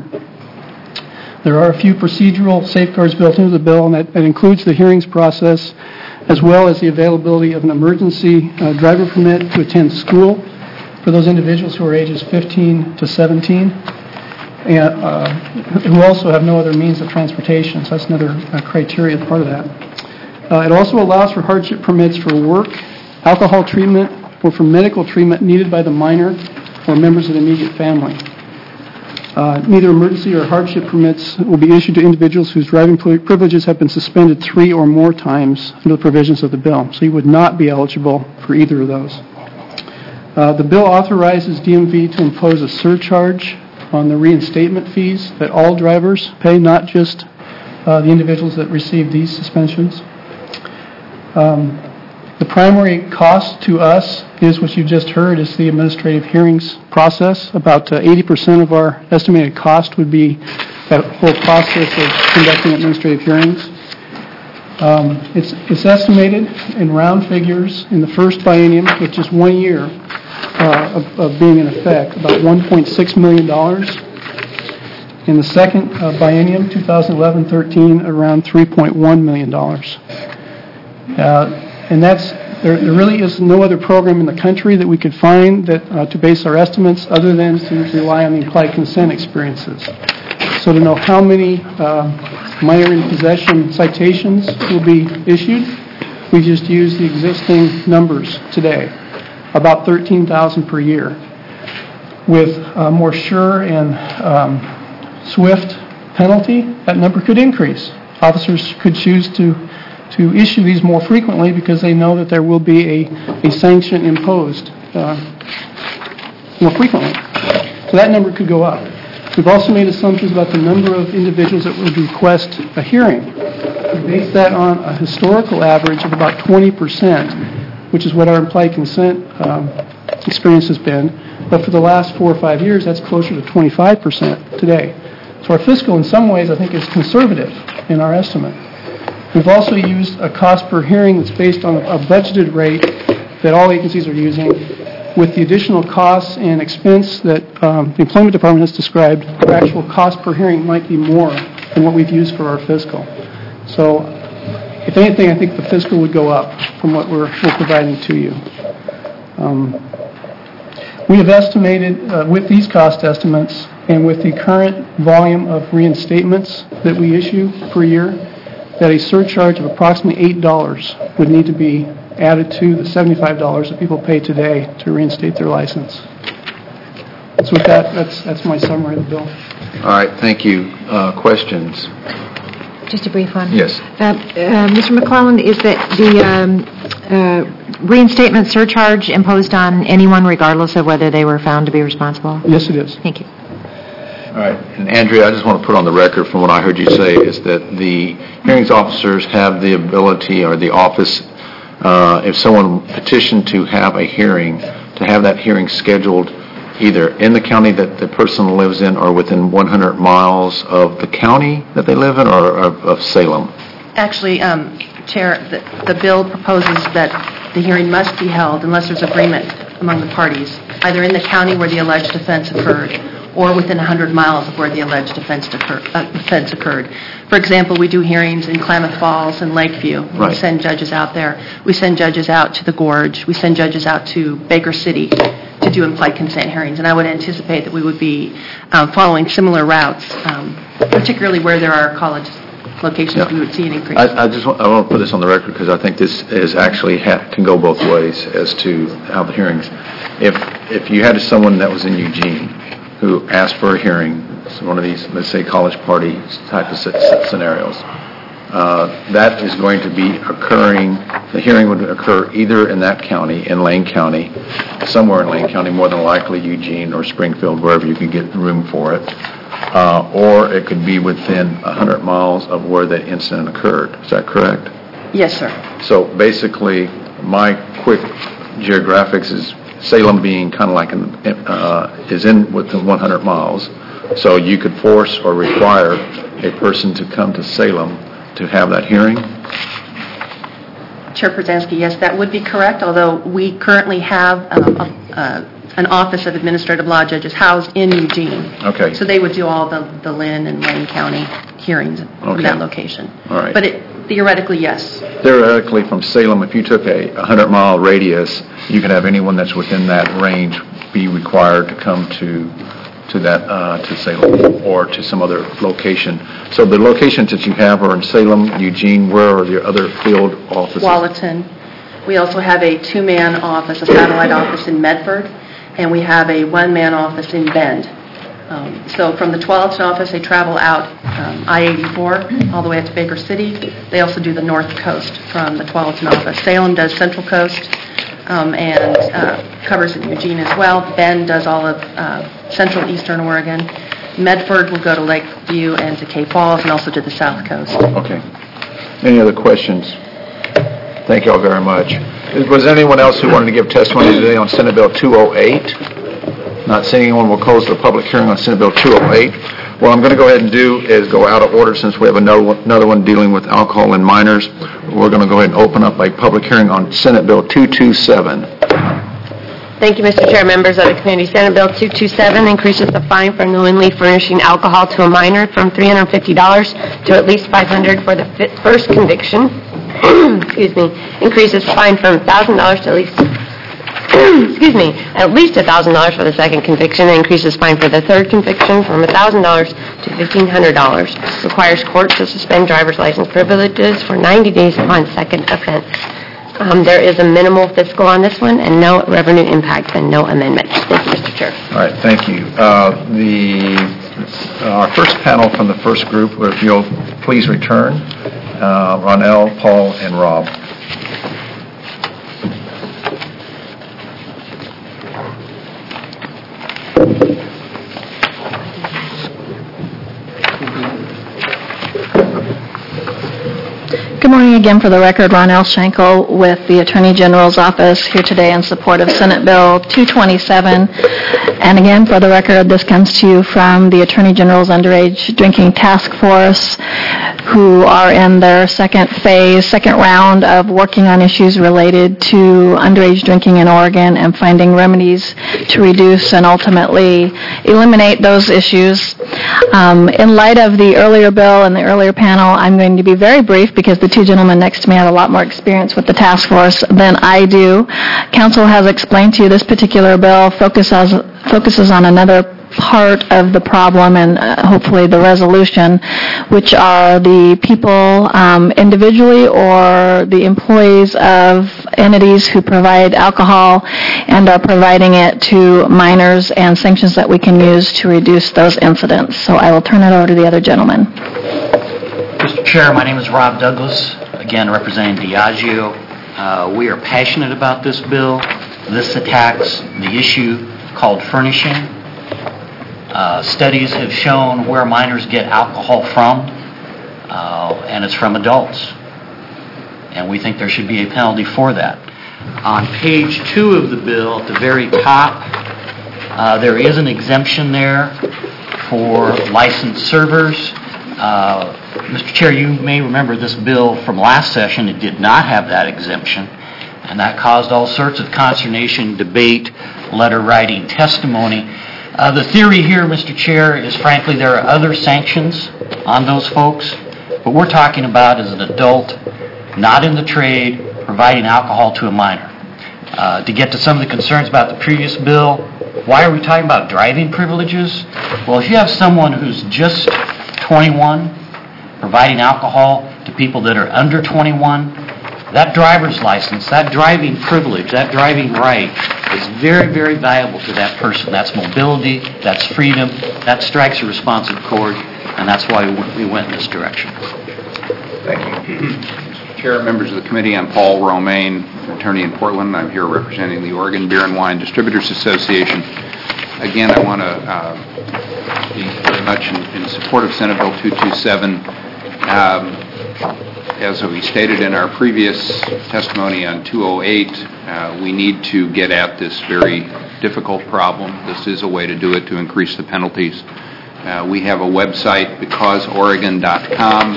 There are a few procedural safeguards built into the bill, and that, that includes the hearings process as well as the availability of an emergency uh, driver permit to attend school for those individuals who are ages fifteen to seventeen, and uh, who also have no other means of transportation. So that's another uh, criteria as part of that. Uh, it also allows for hardship permits for work, alcohol treatment, or for medical treatment needed by the minor or members of the immediate family. Uh, neither emergency or hardship permits will be issued to individuals whose driving privileges have been suspended three or more times under the provisions of the bill. So you would not be eligible for either of those. Uh, the bill authorizes D M V to impose a surcharge on the reinstatement fees that all drivers pay, not just uh, the individuals that receive these suspensions. Um, the primary cost to us is what you've just heard, is the administrative hearings process. About uh, eighty percent of our estimated cost would be that whole process of conducting administrative hearings. Um, it's, it's estimated in round figures in the first biennium, with just one year Uh, of, of being in effect, about one point six million dollars. In the second uh, biennium, twenty eleven thirteen, around three point one million dollars. Uh, and that's, there, there really is no other program in the country that we could find that uh, to base our estimates other than to rely on the implied consent experiences. So to know how many uh, minor in possession citations will be issued, we just use the existing numbers today. About thirteen thousand per year. With a more sure and um, swift penalty, that number could increase. Officers could choose to, to issue these more frequently because they know that there will be a, a sanction imposed uh, more frequently. So that number could go up. We've also made assumptions about the number of individuals that would request a hearing. We base that on a historical average of about twenty percent. Which is what our implied consent um, experience has been. But for the last four or five years, that's closer to twenty-five percent today. So our fiscal, in some ways, I think, is conservative in our estimate. We've also used a cost per hearing that's based on a budgeted rate that all agencies are using, with the additional costs and expense that um, the Employment Department has described. Our actual cost per hearing might be more than what we've used for our fiscal. So, if anything, I think the fiscal would go up from what we're, we're providing to you. Um, we have estimated, uh, with these cost estimates and with the current volume of reinstatements that we issue per year, that a surcharge of approximately eight dollars would need to be added to the seventy-five dollars that people pay today to reinstate their license. So with that, that's, that's my summary of the bill. All right, thank you. Uh, Questions? Just a brief one. Yes. Uh, uh, Mister McClellan, is that the um, uh, reinstatement surcharge imposed on anyone regardless of whether they were found to be responsible? Yes, it is. Thank you. All right, and Andrea, I just want to put on the record from what I heard you say is that the hearings officers have the ability or the office, uh, if someone petitioned to have a hearing, to have that hearing scheduled either in the county that the person lives in or within one hundred miles of the county that they live in or of, of Salem? Actually, um, Chair, the, the bill proposes that the hearing must be held unless there's agreement among the parties, either in the county where the alleged offense occurred or within one hundred miles of where the alleged offense, occur, uh, offense occurred. For example, we do hearings in Klamath Falls and Lakeview. Right. We send judges out there. We send judges out to the Gorge. We send judges out to Baker City to do implied consent hearings. And I would anticipate that we would be um, following similar routes, um, particularly where there are college locations. Yeah. We would see an increase. I, I just want, I want to put this on the record because I think this is actually ha- can go both ways as to how the hearings. If if you had someone that was in Eugene who asked for a hearing, so one of these, let's say, college party type of scenarios, uh, that is going to be occurring, the hearing would occur either in that county, in Lane County, somewhere in Lane County, more than likely Eugene or Springfield, wherever you can get room for it, uh, or it could be within one hundred miles of where the incident occurred. Is that correct? Yes, sir. So basically, my quick geographics is Salem being kind of like, an, uh, is in within one hundred miles, so you could force or require a person to come to Salem to have that hearing? Chair Przansky, yes, that would be correct, although we currently have um, a, uh, an Office of Administrative Law Judges housed in Eugene. Okay. So they would do all the, the Lynn and Lane County hearings from Okay. that location. All right. But it, theoretically, yes. Theoretically, from Salem, if you took a one hundred mile radius, you could have anyone that's within that range be required to come to to that uh, to Salem or to some other location. So the locations that you have are in Salem, Eugene. Where are your other field offices? Wallaton. We also have a two-man office, a satellite office in Medford, and we have a one-man office in Bend. Um, so from the Tualatin office, they travel out um, I eighty-four all the way up to Baker City. They also do the North Coast from the Tualatin office. Salem does Central Coast um, and uh, covers in Eugene as well. Bend does all of uh, Central Eastern Oregon. Medford will go to Lakeview and to Cape Falls and also to the South Coast. Okay. Any other questions? Thank you all very much. Was there anyone else who wanted to give testimony today on Senate Bill two oh eight? Not seeing anyone, will close the public hearing on Senate Bill two oh eight. What I'm going to go ahead and do is go out of order since we have another one, another one dealing with alcohol and minors. We're going to go ahead and open up a public hearing on Senate Bill two twenty-seven. Thank you, Mister Chair. Members of the committee, Senate Bill two twenty-seven increases the fine for knowingly furnishing alcohol to a minor from three hundred fifty dollars to at least five hundred dollars for the fi- first conviction. Excuse me. Increases fine from one thousand dollars to at least excuse me, at least one thousand dollars for the second conviction. Increases fine for the third conviction from one thousand dollars to fifteen hundred dollars. Requires courts to suspend driver's license privileges for ninety days upon second offense. Um, there is a minimal fiscal on this one and no revenue impact and no amendment. Thank you, Mister Chair. All right, thank you. Uh, the uh, our first panel from the first group, if you'll please return, uh, Ronell, Paul, and Rob. Good morning again. For the record, Ronell Schenkel with the Attorney General's Office here today in support of Senate Bill two twenty-seven. And again, for the record, this comes to you from the Attorney General's Underage Drinking Task Force, who are in their second phase, second round of working on issues related to underage drinking in Oregon and finding remedies to reduce and ultimately eliminate those issues. Um, in light of the earlier bill and the earlier panel, I'm going to be very brief because the two gentlemen next to me have a lot more experience with the task force than I do. Council has explained to you this particular bill focuses, focuses on another part of the problem and uh, hopefully the resolution, which are the people um, individually or the employees of entities who provide alcohol and are providing it to minors, and sanctions that we can use to reduce those incidents. So I will turn it over to the other gentleman. Mister Chair, my name is Rob Douglas, again representing Diageo. Uh, we are passionate about this bill. This attacks the issue called furnishing. Uh, studies have shown where minors get alcohol from, uh, and it's from adults. And we think there should be a penalty for that. On page two of the bill, at the very top, uh, there is an exemption there for licensed servers. Uh, Mister Chair, you may remember this bill from last session. It did not have that exemption, and that caused all sorts of consternation, debate, letter writing, testimony. Uh, the theory here, Mister Chair, is frankly there are other sanctions on those folks. What we're talking about is an adult, not in the trade, providing alcohol to a minor. Uh, to get to some of the concerns about the previous bill, why are we talking about driving privileges? Well, if you have someone who's just twenty-one providing alcohol to people that are under twenty-one, that driver's license, that driving privilege, that driving right is very, very valuable to that person. That's mobility, that's freedom, that strikes a responsive chord, and that's why we went in this direction. Thank you. Mister Chair, members of the committee, I'm Paul Romaine, attorney in Portland. I'm here representing the Oregon Beer and Wine Distributors Association. Again, I want to uh, be very much in, in support of Senate Bill two twenty-seven. Um, as we stated in our previous testimony on two oh eight, uh, we need to get at this very difficult problem. This is a way to do it, to increase the penalties. Uh, we have a website, because oregon dot com,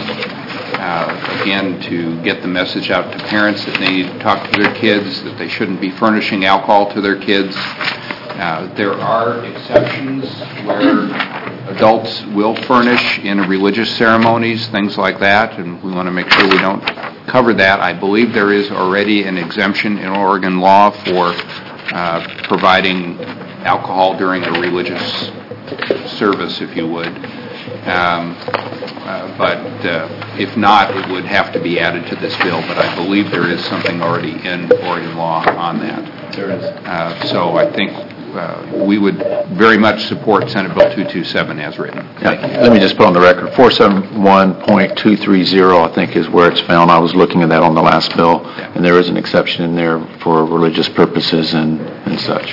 uh, again, to get the message out to parents that they need to talk to their kids, that they shouldn't be furnishing alcohol to their kids. Uh, there are exceptions where adults will furnish in religious ceremonies, things like that, and we want to make sure we don't cover that. I believe there is already an exemption in Oregon law for uh, providing alcohol during a religious service, if you would. Um, uh, but uh, if not, it would have to be added to this bill, but I believe there is something already in Oregon law on that. There is. Uh, so I think Uh, we would very much support Senate Bill two twenty-seven as written. Yeah, let me just put on the record, four seventy-one point two three zero, I think, is where it's found. I was looking at that on the last bill, Yeah. and there is an exception in there for religious purposes and, and such.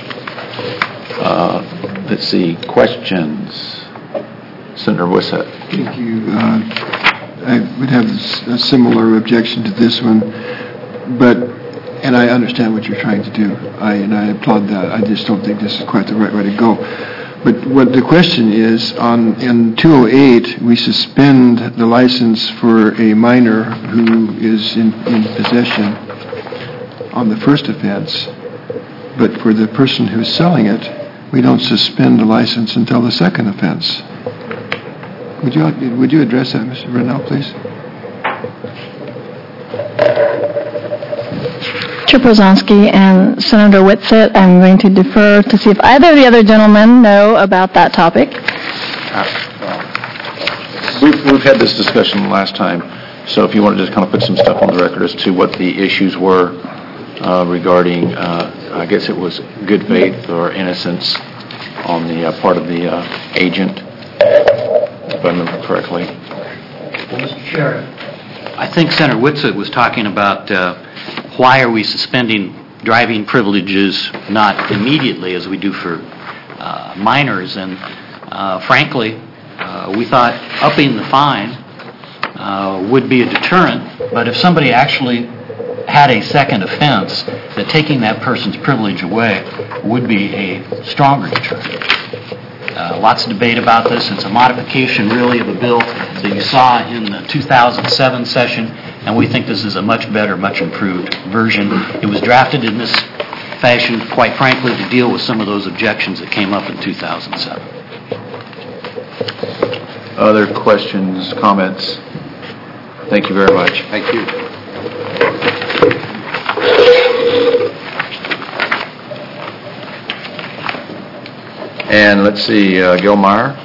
Uh, let's see, questions? Senator Wissett. Thank you. Uh, I would have a similar objection to this one, but and I understand what you're trying to do, I, and I applaud that. I just don't think this is quite the right way to go. But what the question is, on in two oh eight, we suspend the license for a minor who is in, in possession on the first offense, but for the person who's selling it, we don't suspend the license until the second offense. Would you would you address that, Mister Brunel, please? Chair Brzezinski and Senator Whitsitt, I'm going to defer to see if either of the other gentlemen know about that topic. We've, we've had this discussion last time, so if you want to just kind of put some stuff on the record as to what the issues were uh, regarding, uh, I guess it was good faith or innocence on the uh, part of the uh, agent, if I remember correctly. Well, Mister Chair, I think Senator Whitsitt was talking about uh, why are we suspending driving privileges not immediately as we do for uh, minors, and uh, frankly, uh, we thought upping the fine uh, would be a deterrent, but if somebody actually had a second offense, that taking that person's privilege away would be a stronger deterrent. Uh, lots of debate about this. It's a modification, really, of a bill that you saw in the two thousand seven session, and we think this is a much better, much improved version. It was drafted in this fashion, quite frankly, to deal with some of those objections that came up in two thousand seven. Other questions, comments? Thank you very much. Thank you. And let's see, uh, Gil Meyer.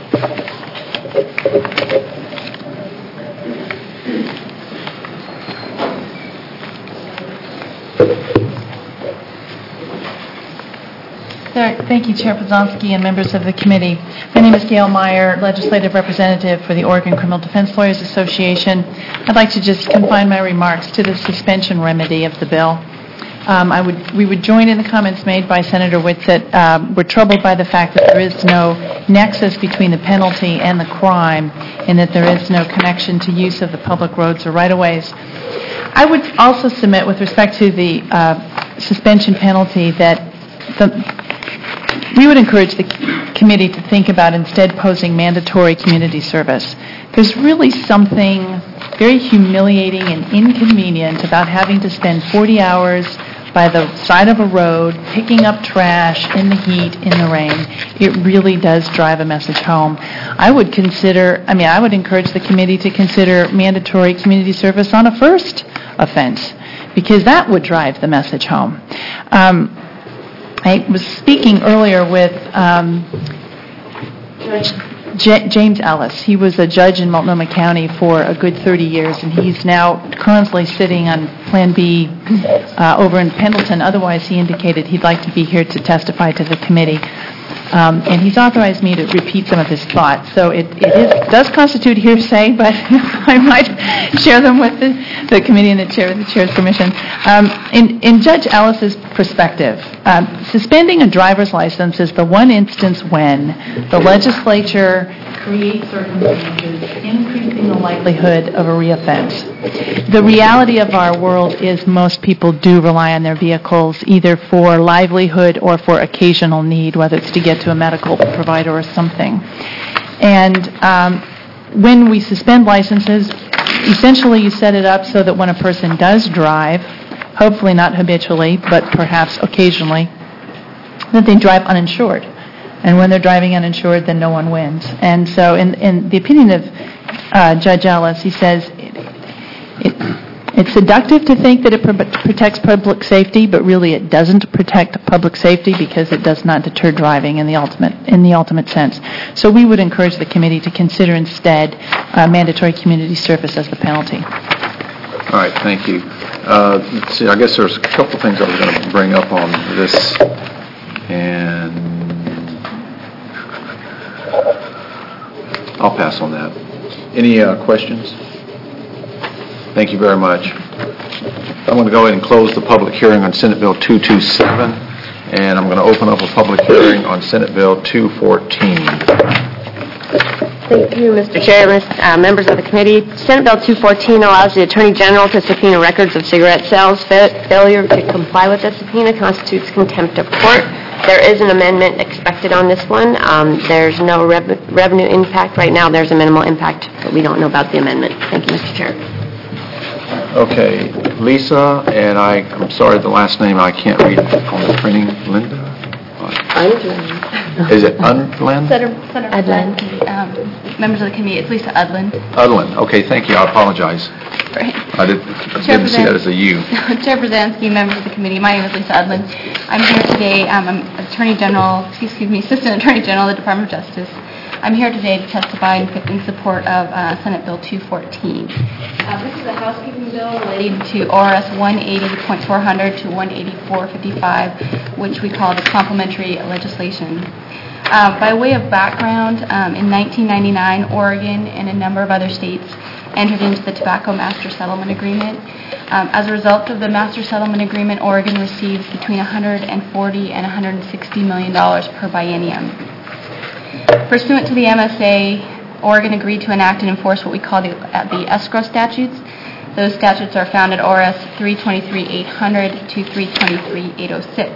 Thank you, Chair Pozonsky and members of the committee. My name is Gail Meyer, legislative representative for the Oregon Criminal Defense Lawyers Association. I'd like to just confine my remarks to the suspension remedy of the bill. Um, I would, we would join in the comments made by Senator Whitsett. Um, we're troubled by the fact that there is no nexus between the penalty and the crime, and that there is no connection to use of the public roads or right-of-ways. I would also submit, with respect to the uh, suspension penalty, that the we would encourage the committee to think about instead posing mandatory community service. There's really something very humiliating and inconvenient about having to spend forty hours by the side of a road picking up trash in the heat, in the rain. It really does drive a message home. I would consider, I mean, I would encourage the committee to consider mandatory community service on a first offense, because that would drive the message home. Um, I was speaking earlier with um, J- James Ellis. He was a judge in Multnomah County for a good thirty years, and he's now currently sitting on Plan B uh, over in Pendleton. Otherwise, he indicated he'd like to be here to testify to the committee. Um, and he's authorized me to repeat some of his thoughts. So it, it is, does constitute hearsay, but I might share them with the, the committee and the chair with the chair's permission. Um, in, in Judge Ellis's perspective, um, suspending a driver's license is the one instance when the legislature creates circumstances increasing the likelihood of a reoffense. The reality of our world is most people do rely on their vehicles either for livelihood or for occasional need, whether it's to get to a medical provider or something. And um, when we suspend licenses, essentially you set it up so that when a person does drive, hopefully not habitually, but perhaps occasionally, that they drive uninsured. And when they're driving uninsured, then no one wins. And so in, in the opinion of uh, Judge Ellis, he says it, it, it's seductive to think that it pr- protects public safety, but really it doesn't protect public safety because it does not deter driving in the ultimate in the ultimate sense. So we would encourage the committee to consider instead uh, mandatory community service as the penalty. All right, thank you. Uh, let's see, I guess there's a couple things I was going to bring up on this, and I'll pass on that. Any uh, questions? Thank you very much. I'm going to go ahead and close the public hearing on Senate Bill two twenty-seven, and I'm going to open up a public hearing on Senate Bill two fourteen. Thank you, Mister Chair, uh, members of the committee. Senate Bill two fourteen allows the Attorney General to subpoena records of cigarette sales. Fa- failure to comply with the subpoena constitutes contempt of court. There is an amendment expected on this one. Um, there's no rev- revenue impact. Right now there's a minimal impact, but we don't know about the amendment. Thank you, Mister Chair. Okay, Lisa, and I, I'm sorry, the last name I can't read on the printing. Linda? Udland. Is it Udland? Senator Udland. Um, members of the committee, it's Lisa Udland. Udland. Okay, thank you. I apologize. Right. I did, didn't see that as a U. Chair Brzezinski, members of the committee, my name is Lisa Udland. I'm here today. Um, I'm Attorney General, excuse me, Assistant Attorney General of the Department of Justice. I'm here today to testify in, in support of uh, Senate Bill two fourteen. Uh, this is a housekeeping bill relating to O R S one eighty point four hundred to one eighty-four fifty-five, which we call the complementary legislation. Uh, by way of background, um, in nineteen ninety-nine, Oregon and a number of other states entered into the Tobacco Master Settlement Agreement. Um, as a result of the Master Settlement Agreement, Oregon receives between one hundred forty and one hundred sixty million dollars per biennium. Pursuant to the M S A, Oregon agreed to enact and enforce what we call the, uh, the escrow statutes. Those statutes are found at O R S three twenty-three eight hundred to three twenty-three eight oh six.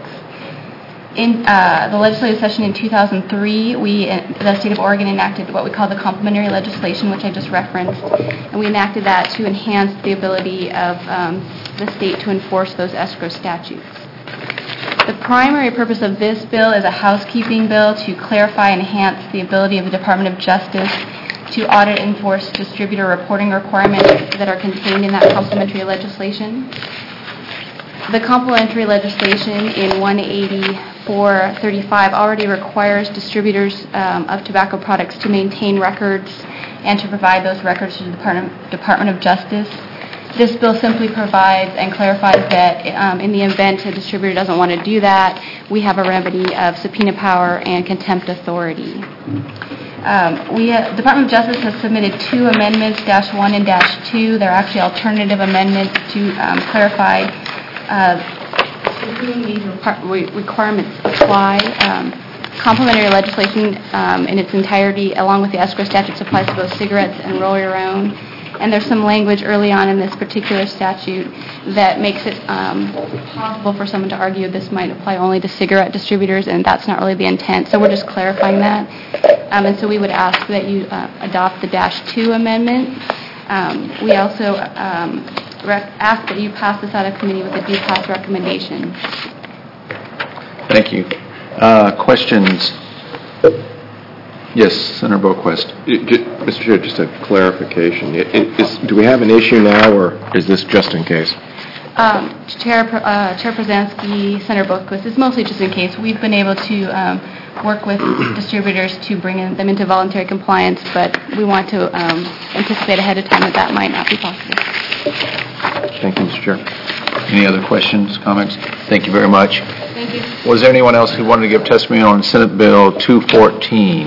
In uh, the legislative session in two thousand three, we, uh, the state of Oregon enacted what we call the complementary legislation, which I just referenced, and we enacted that to enhance the ability of um, the state to enforce those escrow statutes. The primary purpose of this bill is a housekeeping bill to clarify and enhance the ability of the Department of Justice to audit and enforce distributor reporting requirements that are contained in that complementary legislation. The complementary legislation in one eighty four thirty-five already requires distributors um, of tobacco products to maintain records and to provide those records to the Department Department of Justice. This bill simply provides and clarifies that um, in the event a distributor doesn't want to do that, we have a remedy of subpoena power and contempt authority. Um, we, uh, Department of Justice has submitted two amendments, dash one and dash two. They're actually alternative amendments to um, clarify uh, to whom these requir- requirements apply. Um, complementary legislation um, in its entirety, along with the escrow statutes, applies to both cigarettes and roll your own. And there's some language early on in this particular statute that makes it um, possible for someone to argue this might apply only to cigarette distributors, and that's not really the intent. So we're just clarifying that. Um, and so we would ask that you uh, adopt the dash two amendment. Um, we also um, rec- ask that you pass this out of committee with a due pass recommendation. Thank you. Uh, questions? Yes, Senator Boquist. Mister Chair, just a clarification. It- it- is- Do we have an issue now, or is this just in case? Um, Chair, uh, Chair Przansky, Senator Boquist, it's mostly just in case. We've been able to um, work with distributors to bring in, them into voluntary compliance, but we want to um, anticipate ahead of time that that might not be possible. Thank you, Mister Chair. Any other questions, comments? Thank you very much. Thank you. Was there anyone else who wanted to give testimony on Senate Bill two fourteen?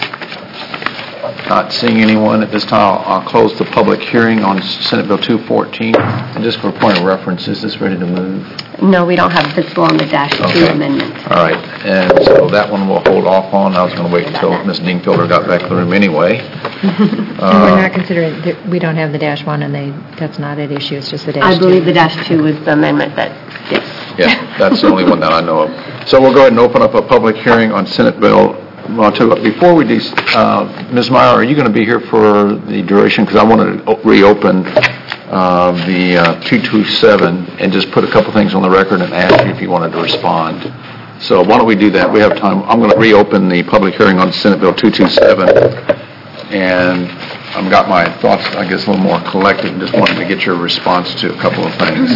Not seeing anyone at this time. I'll close the public hearing on Senate Bill two fourteen. And just for a point of reference, is this ready to move? No, we don't have this bill on the dash two Okay. amendment. All right, and so that one we'll hold off on. I was going to wait until Miz Dingfelder got back to the room anyway. And we're not considering, th- we don't have the dash one, and they, that's not at issue, it's just the dash two. I believe the dash two was the amendment that, yes. Yeah, that's the only one that I know of. So we'll go ahead and open up a public hearing on Senate Bill. Well, to, before we do, uh, Miz Meyer, are you going to be here for the duration? Because I want to reopen uh, the uh, two twenty-seven and just put a couple things on the record and ask you if you wanted to respond. So why don't we do that? We have time. I'm going to reopen the public hearing on Senate Bill two twenty-seven, and I've got my thoughts, I guess, a little more collected, and just wanted to get your response to a couple of things.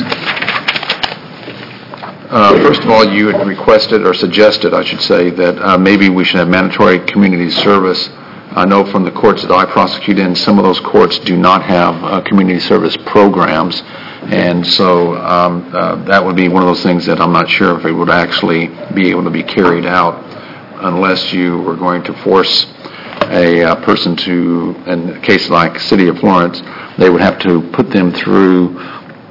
Uh, first of all, you had requested, or suggested, I should say, that uh, maybe we should have mandatory community service. I know from the courts that I prosecute in, some of those courts do not have uh, community service programs, and so um, uh, that would be one of those things that I'm not sure if it would actually be able to be carried out unless you were going to force a uh, person to, in a case like City of Florence, they would have to put them through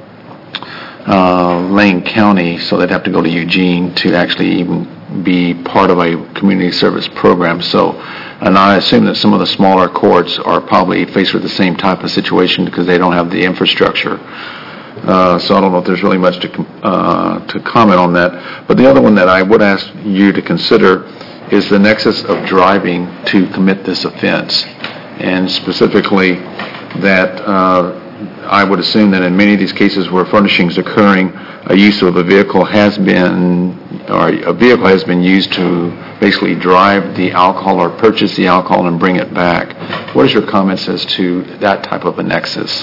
Uh, Lane County, so they'd have to go to Eugene to actually even be part of a community service program. So, and I assume that some of the smaller courts are probably faced with the same type of situation because they don't have the infrastructure. Uh, so I don't know if there's really much to uh, to comment on that. But the other one that I would ask you to consider is the nexus of driving to commit this offense, and specifically that uh, I would assume that in many of these cases where furnishing is occurring, a use of a vehicle has been, or a vehicle has been used to basically drive the alcohol or purchase the alcohol and bring it back. What is your comments as to that type of a nexus?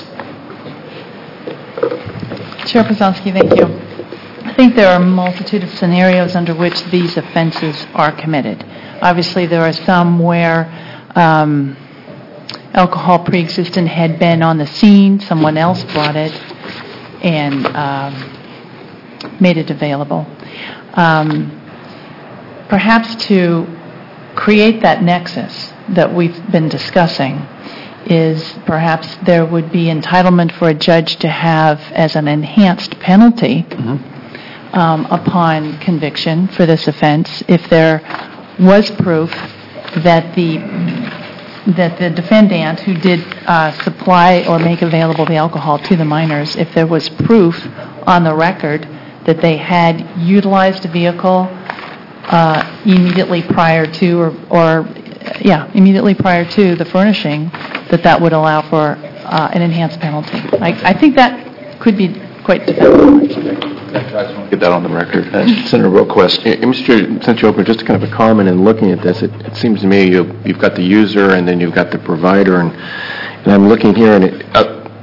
Chair Przansky, thank you. I think there are a multitude of scenarios under which these offenses are committed. Obviously, there are some where um, alcohol pre-existent had been on the scene, someone else brought it and um, made it available. Um, perhaps to create that nexus that we've been discussing is perhaps there would be entitlement for a judge to have as an enhanced penalty mm-hmm. um, upon conviction for this offense if there was proof that the that the defendant who did uh, supply or make available the alcohol to the minors, if there was proof on the record that they had utilized a vehicle uh, immediately prior to, or, or yeah, immediately prior to the furnishing, that that would allow for uh, an enhanced penalty. I, I think that could be quite defensible. Get that on the record. Uh, Senator Roquest. Yeah, Mister Chair, since you opened, just kind of a comment in looking at this, it, it seems to me you, you've got the user and then you've got the provider, and, and I'm looking here, and it, uh,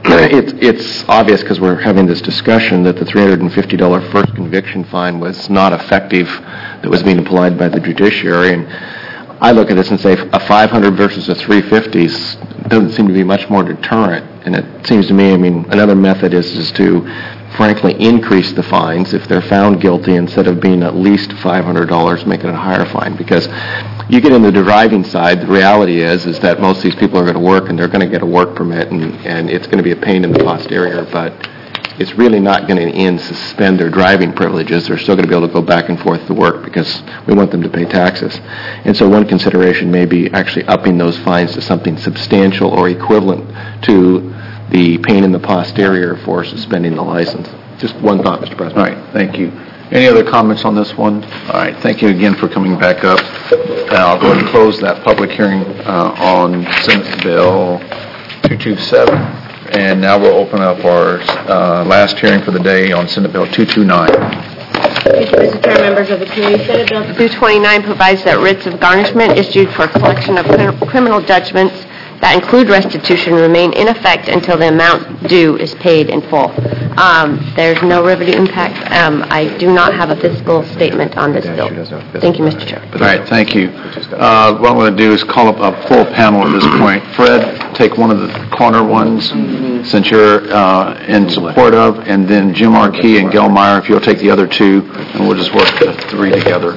it's it's obvious because we're having this discussion that the three hundred fifty dollars first conviction fine was not effective that was being applied by the judiciary. And I look at this and say a five hundred versus a three fifty doesn't seem to be much more deterrent. And it seems to me, I mean, another method is, is to frankly increase the fines if they're found guilty, instead of being at least five hundred dollars, make it a higher fine. Because you get into the driving side, the reality is is that most of these people are going to work and they're going to get a work permit, and, and it's going to be a pain in the posterior, but it's really not going to, in the end, suspend their driving privileges. They're still going to be able to go back and forth to work because we want them to pay taxes. And so one consideration may be actually upping those fines to something substantial or equivalent to the pain in the posterior for suspending the license. Just one thought, Mister President. All right, thank you. Any other comments on this one? All right, thank you again for coming back up. And I'll go ahead and close that public hearing uh, on Senate Bill two twenty-seven. And now we'll open up our uh, last hearing for the day on Senate Bill two twenty-nine. Thank you, Mister Chair, members of the committee. Senate Bill two twenty-nine provides that writs of garnishment issued for collection of criminal judgments that include restitution remain in effect until the amount due is paid in full. Um, there's no revenue impact. Um, I do not have a fiscal statement on this bill. Thank you, Mister Chair. All right, thank you. Uh, what I'm going to do is call up a full panel at this point. Fred, take one of the corner ones, since you're uh, in support of, and then Jim Markey and Gail Meyer, if you'll take the other two, and we'll just work the three together.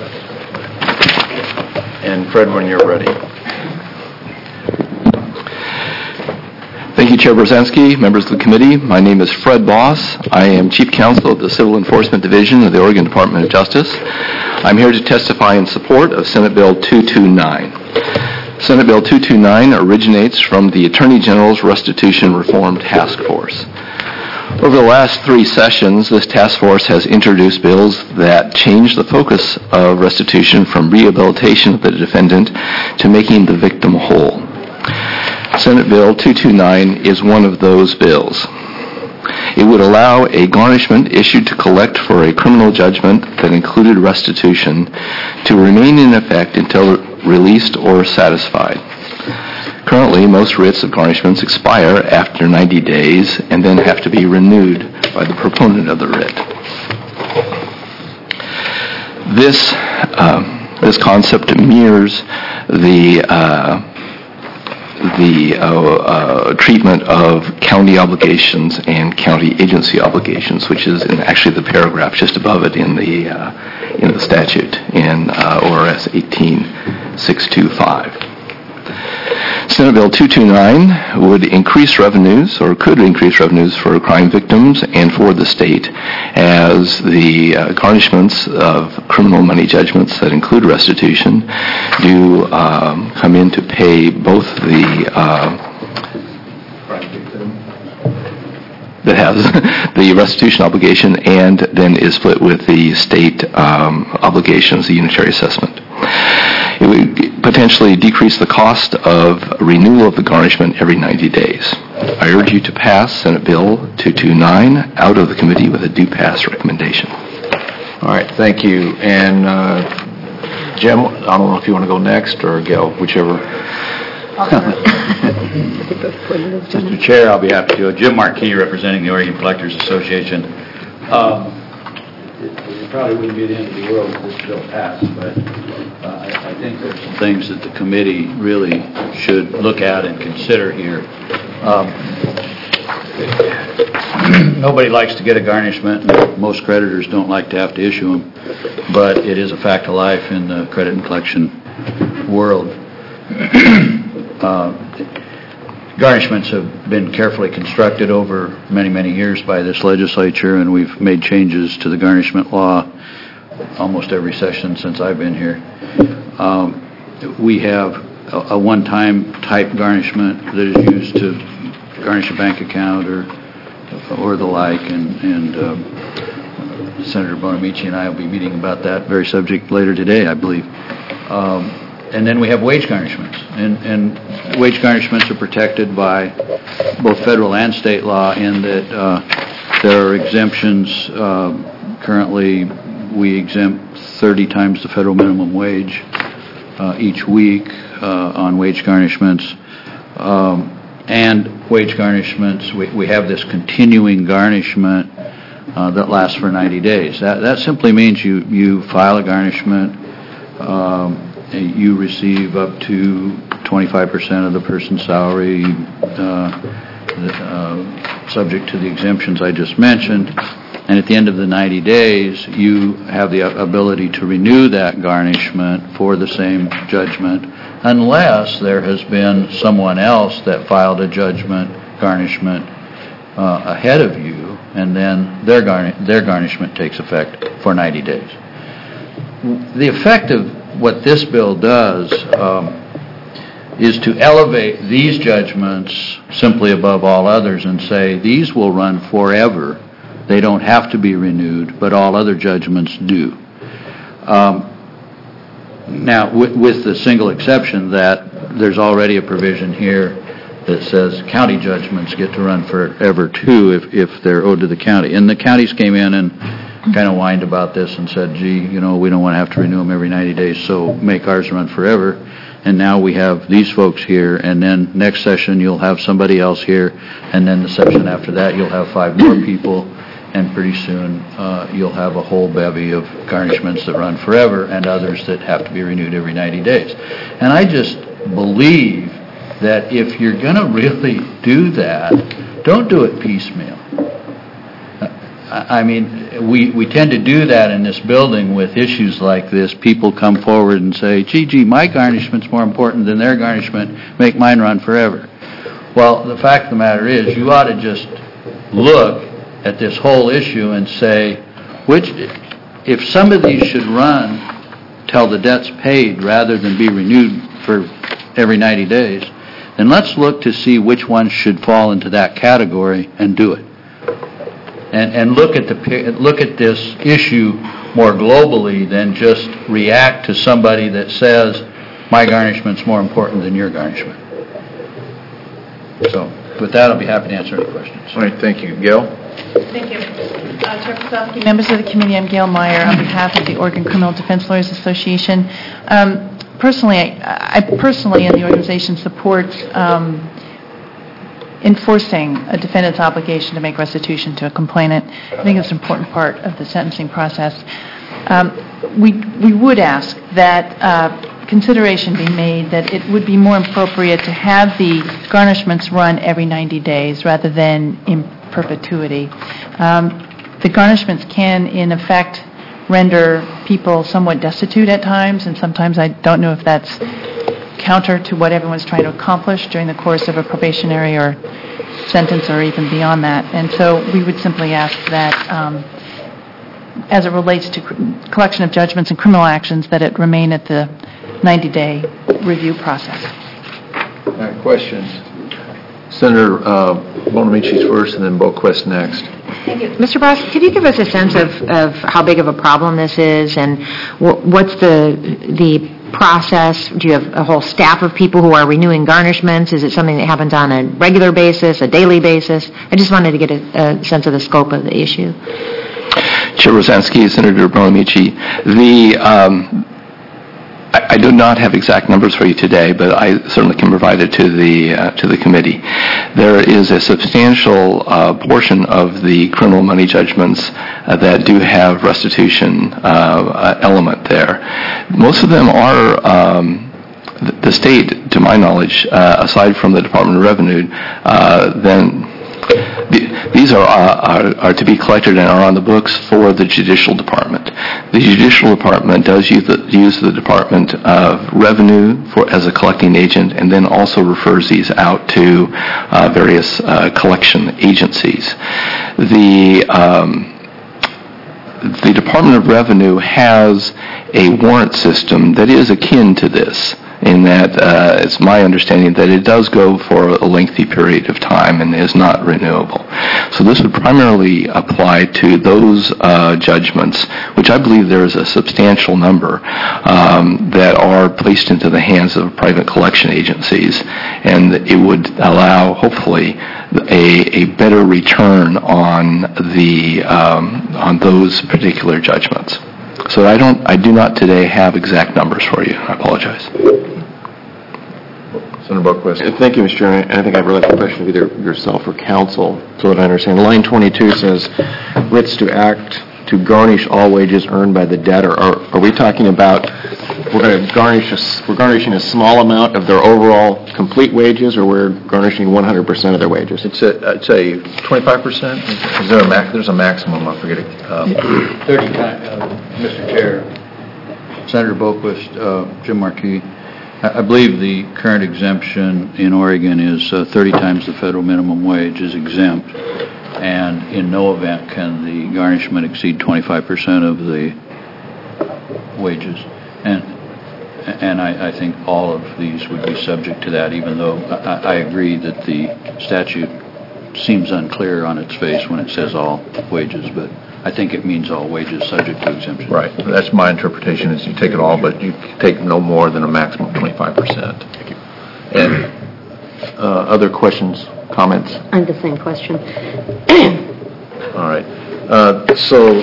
And Fred, when you're ready. Thank you, Chair Brzezinski, members of the committee. My name is Fred Boss. I am Chief Counsel of the Civil Enforcement Division of the Oregon Department of Justice. I'm here to testify in support of Senate Bill two twenty-nine. Senate Bill two twenty-nine originates from the Attorney General's Restitution Reform Task Force. Over the last three sessions, this task force has introduced bills that change the focus of restitution from rehabilitation of the defendant to making the victim whole. Senate Bill two twenty-nine is one of those bills. It would allow a garnishment issued to collect for a criminal judgment that included restitution to remain in effect until released or satisfied. Currently, most writs of garnishments expire after ninety days and then have to be renewed by the proponent of the writ. This, uh, this concept mirrors the uh, the uh, uh, treatment of county obligations and county agency obligations, which is in actually the paragraph just above it in the uh, in the statute in uh, O R S eighteen six twenty-five. Senate Bill two twenty-nine would increase revenues, or could increase revenues, for crime victims and for the state, as the uh, garnishments of criminal money judgments that include restitution do um, come in to pay both the uh, that has the restitution obligation and then is split with the state um, obligations, the unitary assessment. It would potentially decrease the cost of renewal of the garnishment every ninety days. I urge you to pass Senate Bill two twenty-nine out of the committee with a do pass recommendation. All right, thank you. And uh, Jim, I don't know if you want to go next, or Gail, whichever. Mister Chair, I'll be happy to. Jim Markey, representing the Oregon Collectors Association. Um, it, it probably wouldn't be the end of the world if this bill passed, but uh, I, I think there's some things that the committee really should look at and consider here. Um, nobody likes to get a garnishment, and most creditors don't like to have to issue them, but it is a fact of life in the credit and collection world. Uh, garnishments have been carefully constructed over many, many years by this legislature, and we've made changes to the garnishment law almost every session since I've been here. Um, we have a, a one-time type garnishment that is used to garnish a bank account or or the like, and, and um, Senator Bonamici and I will be meeting about that very subject later today, I believe. Um, And then we have wage garnishments, and, and wage garnishments are protected by both federal and state law in that uh, there are exemptions. Uh, currently, we exempt thirty times the federal minimum wage uh, each week uh, on wage garnishments, um, and wage garnishments, we we have this continuing garnishment uh, that lasts for ninety days. That that simply means you, you file a garnishment, um, you receive up to twenty-five percent of the person's salary, uh, uh, subject to the exemptions I just mentioned, and at the end of the ninety days, you have the ability to renew that garnishment for the same judgment, unless there has been someone else that filed a judgment garnishment uh, ahead of you, and then their garni- their garnishment takes effect for ninety days. The effect of what this bill does um, is to elevate these judgments simply above all others and say these will run forever. They don't have to be renewed, but all other judgments do. Um, now, w- with the single exception that there's already a provision here that says county judgments get to run forever too if, if they're owed to the county. And the counties came in and kind of whined about this and said, gee, you know, we don't want to have to renew them every ninety days, so make ours run forever. And now we have these folks here, and then next session you'll have somebody else here, and then the session after that you'll have five more people, and pretty soon uh, you'll have a whole bevy of garnishments that run forever and others that have to be renewed every ninety days. And I just believe that if you're going to really do that, don't do it piecemeal. I mean, we, we tend to do that in this building with issues like this. People come forward and say, gee, gee, my garnishment's more important than their garnishment. Make mine run forever. Well, the fact of the matter is, you ought to just look at this whole issue and say, which, if some of these should run till the debt's paid rather than be renewed for every ninety days, then let's look to see which ones should fall into that category and do it. And, and look at the look at this issue more globally than just react to somebody that says, my garnishment's more important than your garnishment. So, with that, I'll be happy to answer any questions. All right, thank you. Gail? Thank you. Uh, Chair Krasowski, members of the committee, I'm Gail Meyer on behalf of the Oregon Criminal Defense Lawyers Association. Um, personally, I, I personally and the organization support um, enforcing a defendant's obligation to make restitution to a complainant. I think it's an important part of the sentencing process. Um, we we would ask that uh, consideration be made that it would be more appropriate to have the garnishments run every ninety days rather than in perpetuity. Um, the garnishments can, in effect, render people somewhat destitute at times, and sometimes I don't know if that's counter to what everyone's trying to accomplish during the course of a probationary or sentence or even beyond that. And so we would simply ask that, um, as it relates to cr- collection of judgments and criminal actions, that it remain at the ninety-day review process. All right, questions? Senator uh, Bonamici first, and then Boquist next. Thank you. Mister Boss, could you give us a sense of, of how big of a problem this is, and wh- what's the the process? Do you have a whole staff of people who are renewing garnishments? Is it something that happens on a regular basis, a daily basis? I just wanted to get a, a sense of the scope of the issue. Chair Rosansky, Senator Bonamici, the um, I, I do not have exact numbers for you today, but I certainly can provide it to the uh, to the committee. There is a substantial uh, portion of the criminal money judgments uh, that do have restitution uh, uh, element there. Most of them are. Um, the state, to my knowledge, uh, aside from the Department of Revenue, uh, then the, these are, are are to be collected and are on the books for the Judicial Department. The Judicial Department does use the, use the Department of Revenue for as a collecting agent, and then also refers these out to uh, various uh, collection agencies. The um, the Department of Revenue has a warrant system that is akin to this, in that uh, it's my understanding that it does go for a lengthy period of time and is not renewable. So this would primarily apply to those uh, judgments, which I believe there is a substantial number, um, that are placed into the hands of private collection agencies, and it would allow, hopefully, a, a better return on the um, on those particular judgments. So I don't, I do not today have exact numbers for you. I apologize. Senator Boquist. Thank you, Mister Chairman. I think I really have a question of either yourself or council, so that I understand. Line twenty-two says, writs to act to garnish all wages earned by the debtor. Are, are we talking about, we're going to garnish, a, we're garnishing a small amount of their overall complete wages, or we're garnishing one hundred percent of their wages? It's a, it's a twenty-five percent? Is there a max, there's a maximum, I forget it. Um, thirty times, uh, Mister Chair, Senator Boquist, uh, Jim Markey, I I believe the current exemption in Oregon is uh, thirty times the federal minimum wage is exempt, and in no event can the garnishment exceed twenty-five percent of the wages. And and I, I think all of these would be subject to that, even though I, I agree that the statute seems unclear on its face when it says all wages, but I think it means all wages subject to exemption. Right. That's my interpretation, is you take it all, but you take no more than a maximum of twenty-five percent. Thank you. And uh, other questions, comments? I have the same question. All right. Uh, so,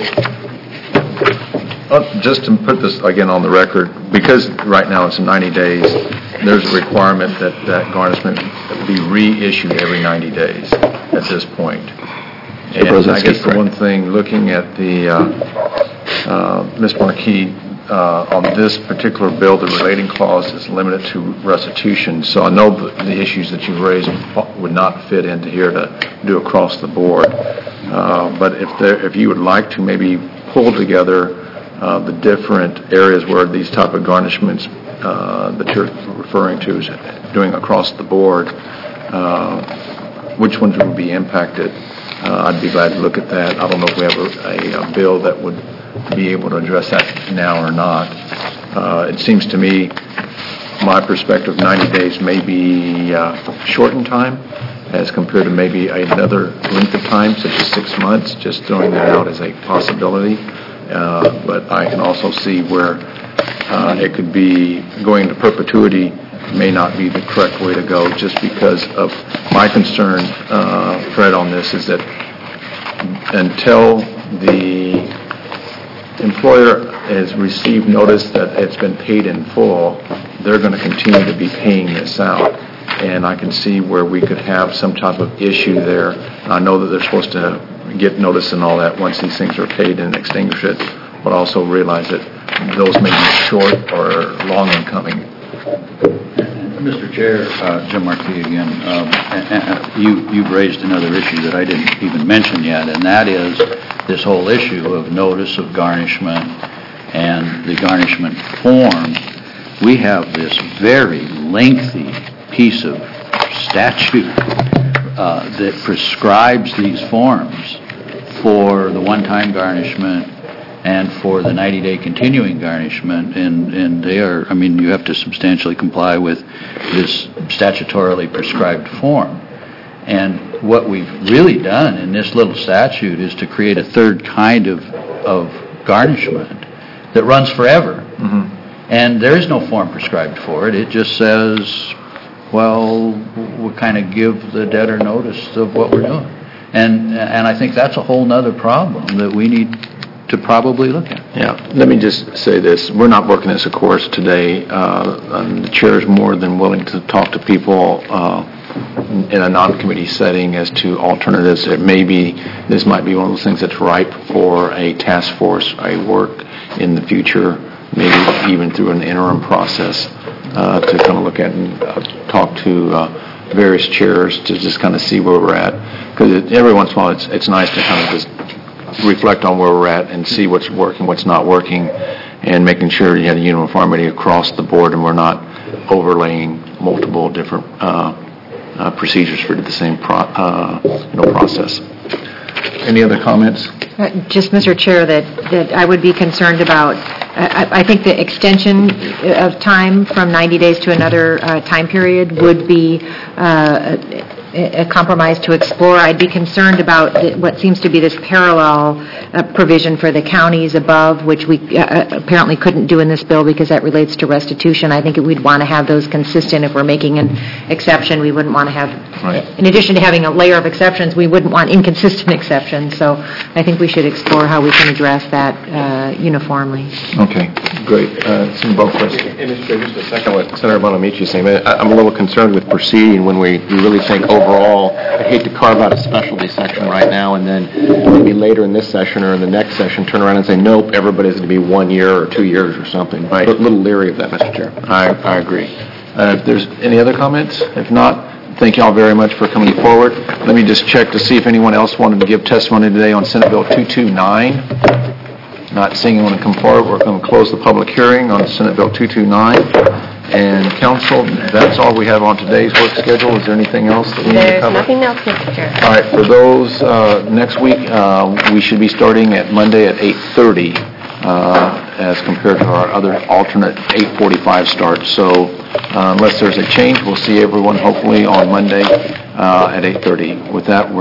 uh, just to put this again on the record, because right now it's ninety days, there's a requirement that that garnishment be reissued every ninety days at this point. And I guess the one thing, looking at the, uh, uh, Miz Markey, uh, on this particular bill, the relating clause is limited to restitution. So I know the, the issues that you've raised would not fit into here to do across the board. Uh, but if there, if you would like to maybe pull together uh, the different areas where these type of garnishments uh, that you're referring to is doing across the board, uh, which ones would be impacted? Uh, I'd be glad to look at that. I don't know if we have a, a, a bill that would be able to address that now or not. Uh, it seems to me, my perspective, ninety days may be uh, short in time as compared to maybe another length of time, such as six months, just throwing that out as a possibility. Uh, but I can also see where uh, it could be going to perpetuity may not be the correct way to go, just because of my concern, uh, Fred, on this is that until the employer has received notice that it's been paid in full, they're going to continue to be paying this out. And I can see where we could have some type of issue there. I know that they're supposed to get notice and all that once these things are paid and extinguish it, but also realize that those may be short or long in coming. Mister Chair, uh, Jim Markey again, um, and, and you, you've raised another issue that I didn't even mention yet, and that is this whole issue of notice of garnishment and the garnishment form. We have this very lengthy piece of statute uh, that prescribes these forms for the one-time garnishment and for the ninety-day continuing garnishment, and, and they are, I mean, you have to substantially comply with this statutorily prescribed form. And what we've really done in this little statute is to create a third kind of, of garnishment that runs forever. Mm-hmm. And there is no form prescribed for it. It just says, well, we'll kind of give the debtor notice of what we're doing. And, and I think that's a whole nother problem that we need to probably look at. Yeah, let me just say this. We're not working this, of course, today. Uh, and the chair is more than willing to talk to people uh, in a non-committee setting as to alternatives. It may be, this might be one of those things that's ripe for a task force, a work in the future, maybe even through an interim process uh, to kind of look at and uh, talk to uh, various chairs to just kind of see where we're at. Because every once in a while, it's, it's nice to kind of just reflect on where we're at and see what's working, what's not working, and making sure you have uniformity across the board and we're not overlaying multiple different uh, uh, procedures for the same pro- uh, you know, process. Any other comments? Uh, Just, Mister Chair, that, that I would be concerned about, uh, I, I think the extension of time from ninety days to another uh, time period would be uh, a compromise to explore. I'd be concerned about the- what seems to be this parallel uh, provision for the counties above, which we uh, apparently couldn't do in this bill because that relates to restitution. I think we'd want to have those consistent. If we're making an exception, we wouldn't want to have, Right. in addition to having a layer of exceptions, we wouldn't want inconsistent exceptions. So I think we should explore how we can address that uh, uniformly. Okay, great. Uh, Senator Bo, question. And Mister Chair, just a second, what Senator Bonamici is saying, but I- I'm a little concerned with proceeding when we we really think overall. I'd hate to carve out a specialty section right now and then maybe later in this session or in the next session, turn around and say, nope, everybody's going to be one year or two years or something. Right. A little leery of that, Mister Chair. I, I agree. Uh, If there's any other comments? If not, thank you all very much for coming forward. Let me just check to see if anyone else wanted to give testimony today on Senate Bill two two nine. Not seeing anyone come forward, we're going to close the public hearing on Senate Bill two two nine. And council, that's all we have on today's work schedule. Is there anything else that we need to There's cover? nothing else, Mister Chair. All right, for those, uh, next week, uh, we should be starting at Monday at eight thirty, uh, as compared to our other alternate eight forty-five start. So uh, unless there's a change, we'll see everyone hopefully on Monday uh, at eight thirty. With that, we're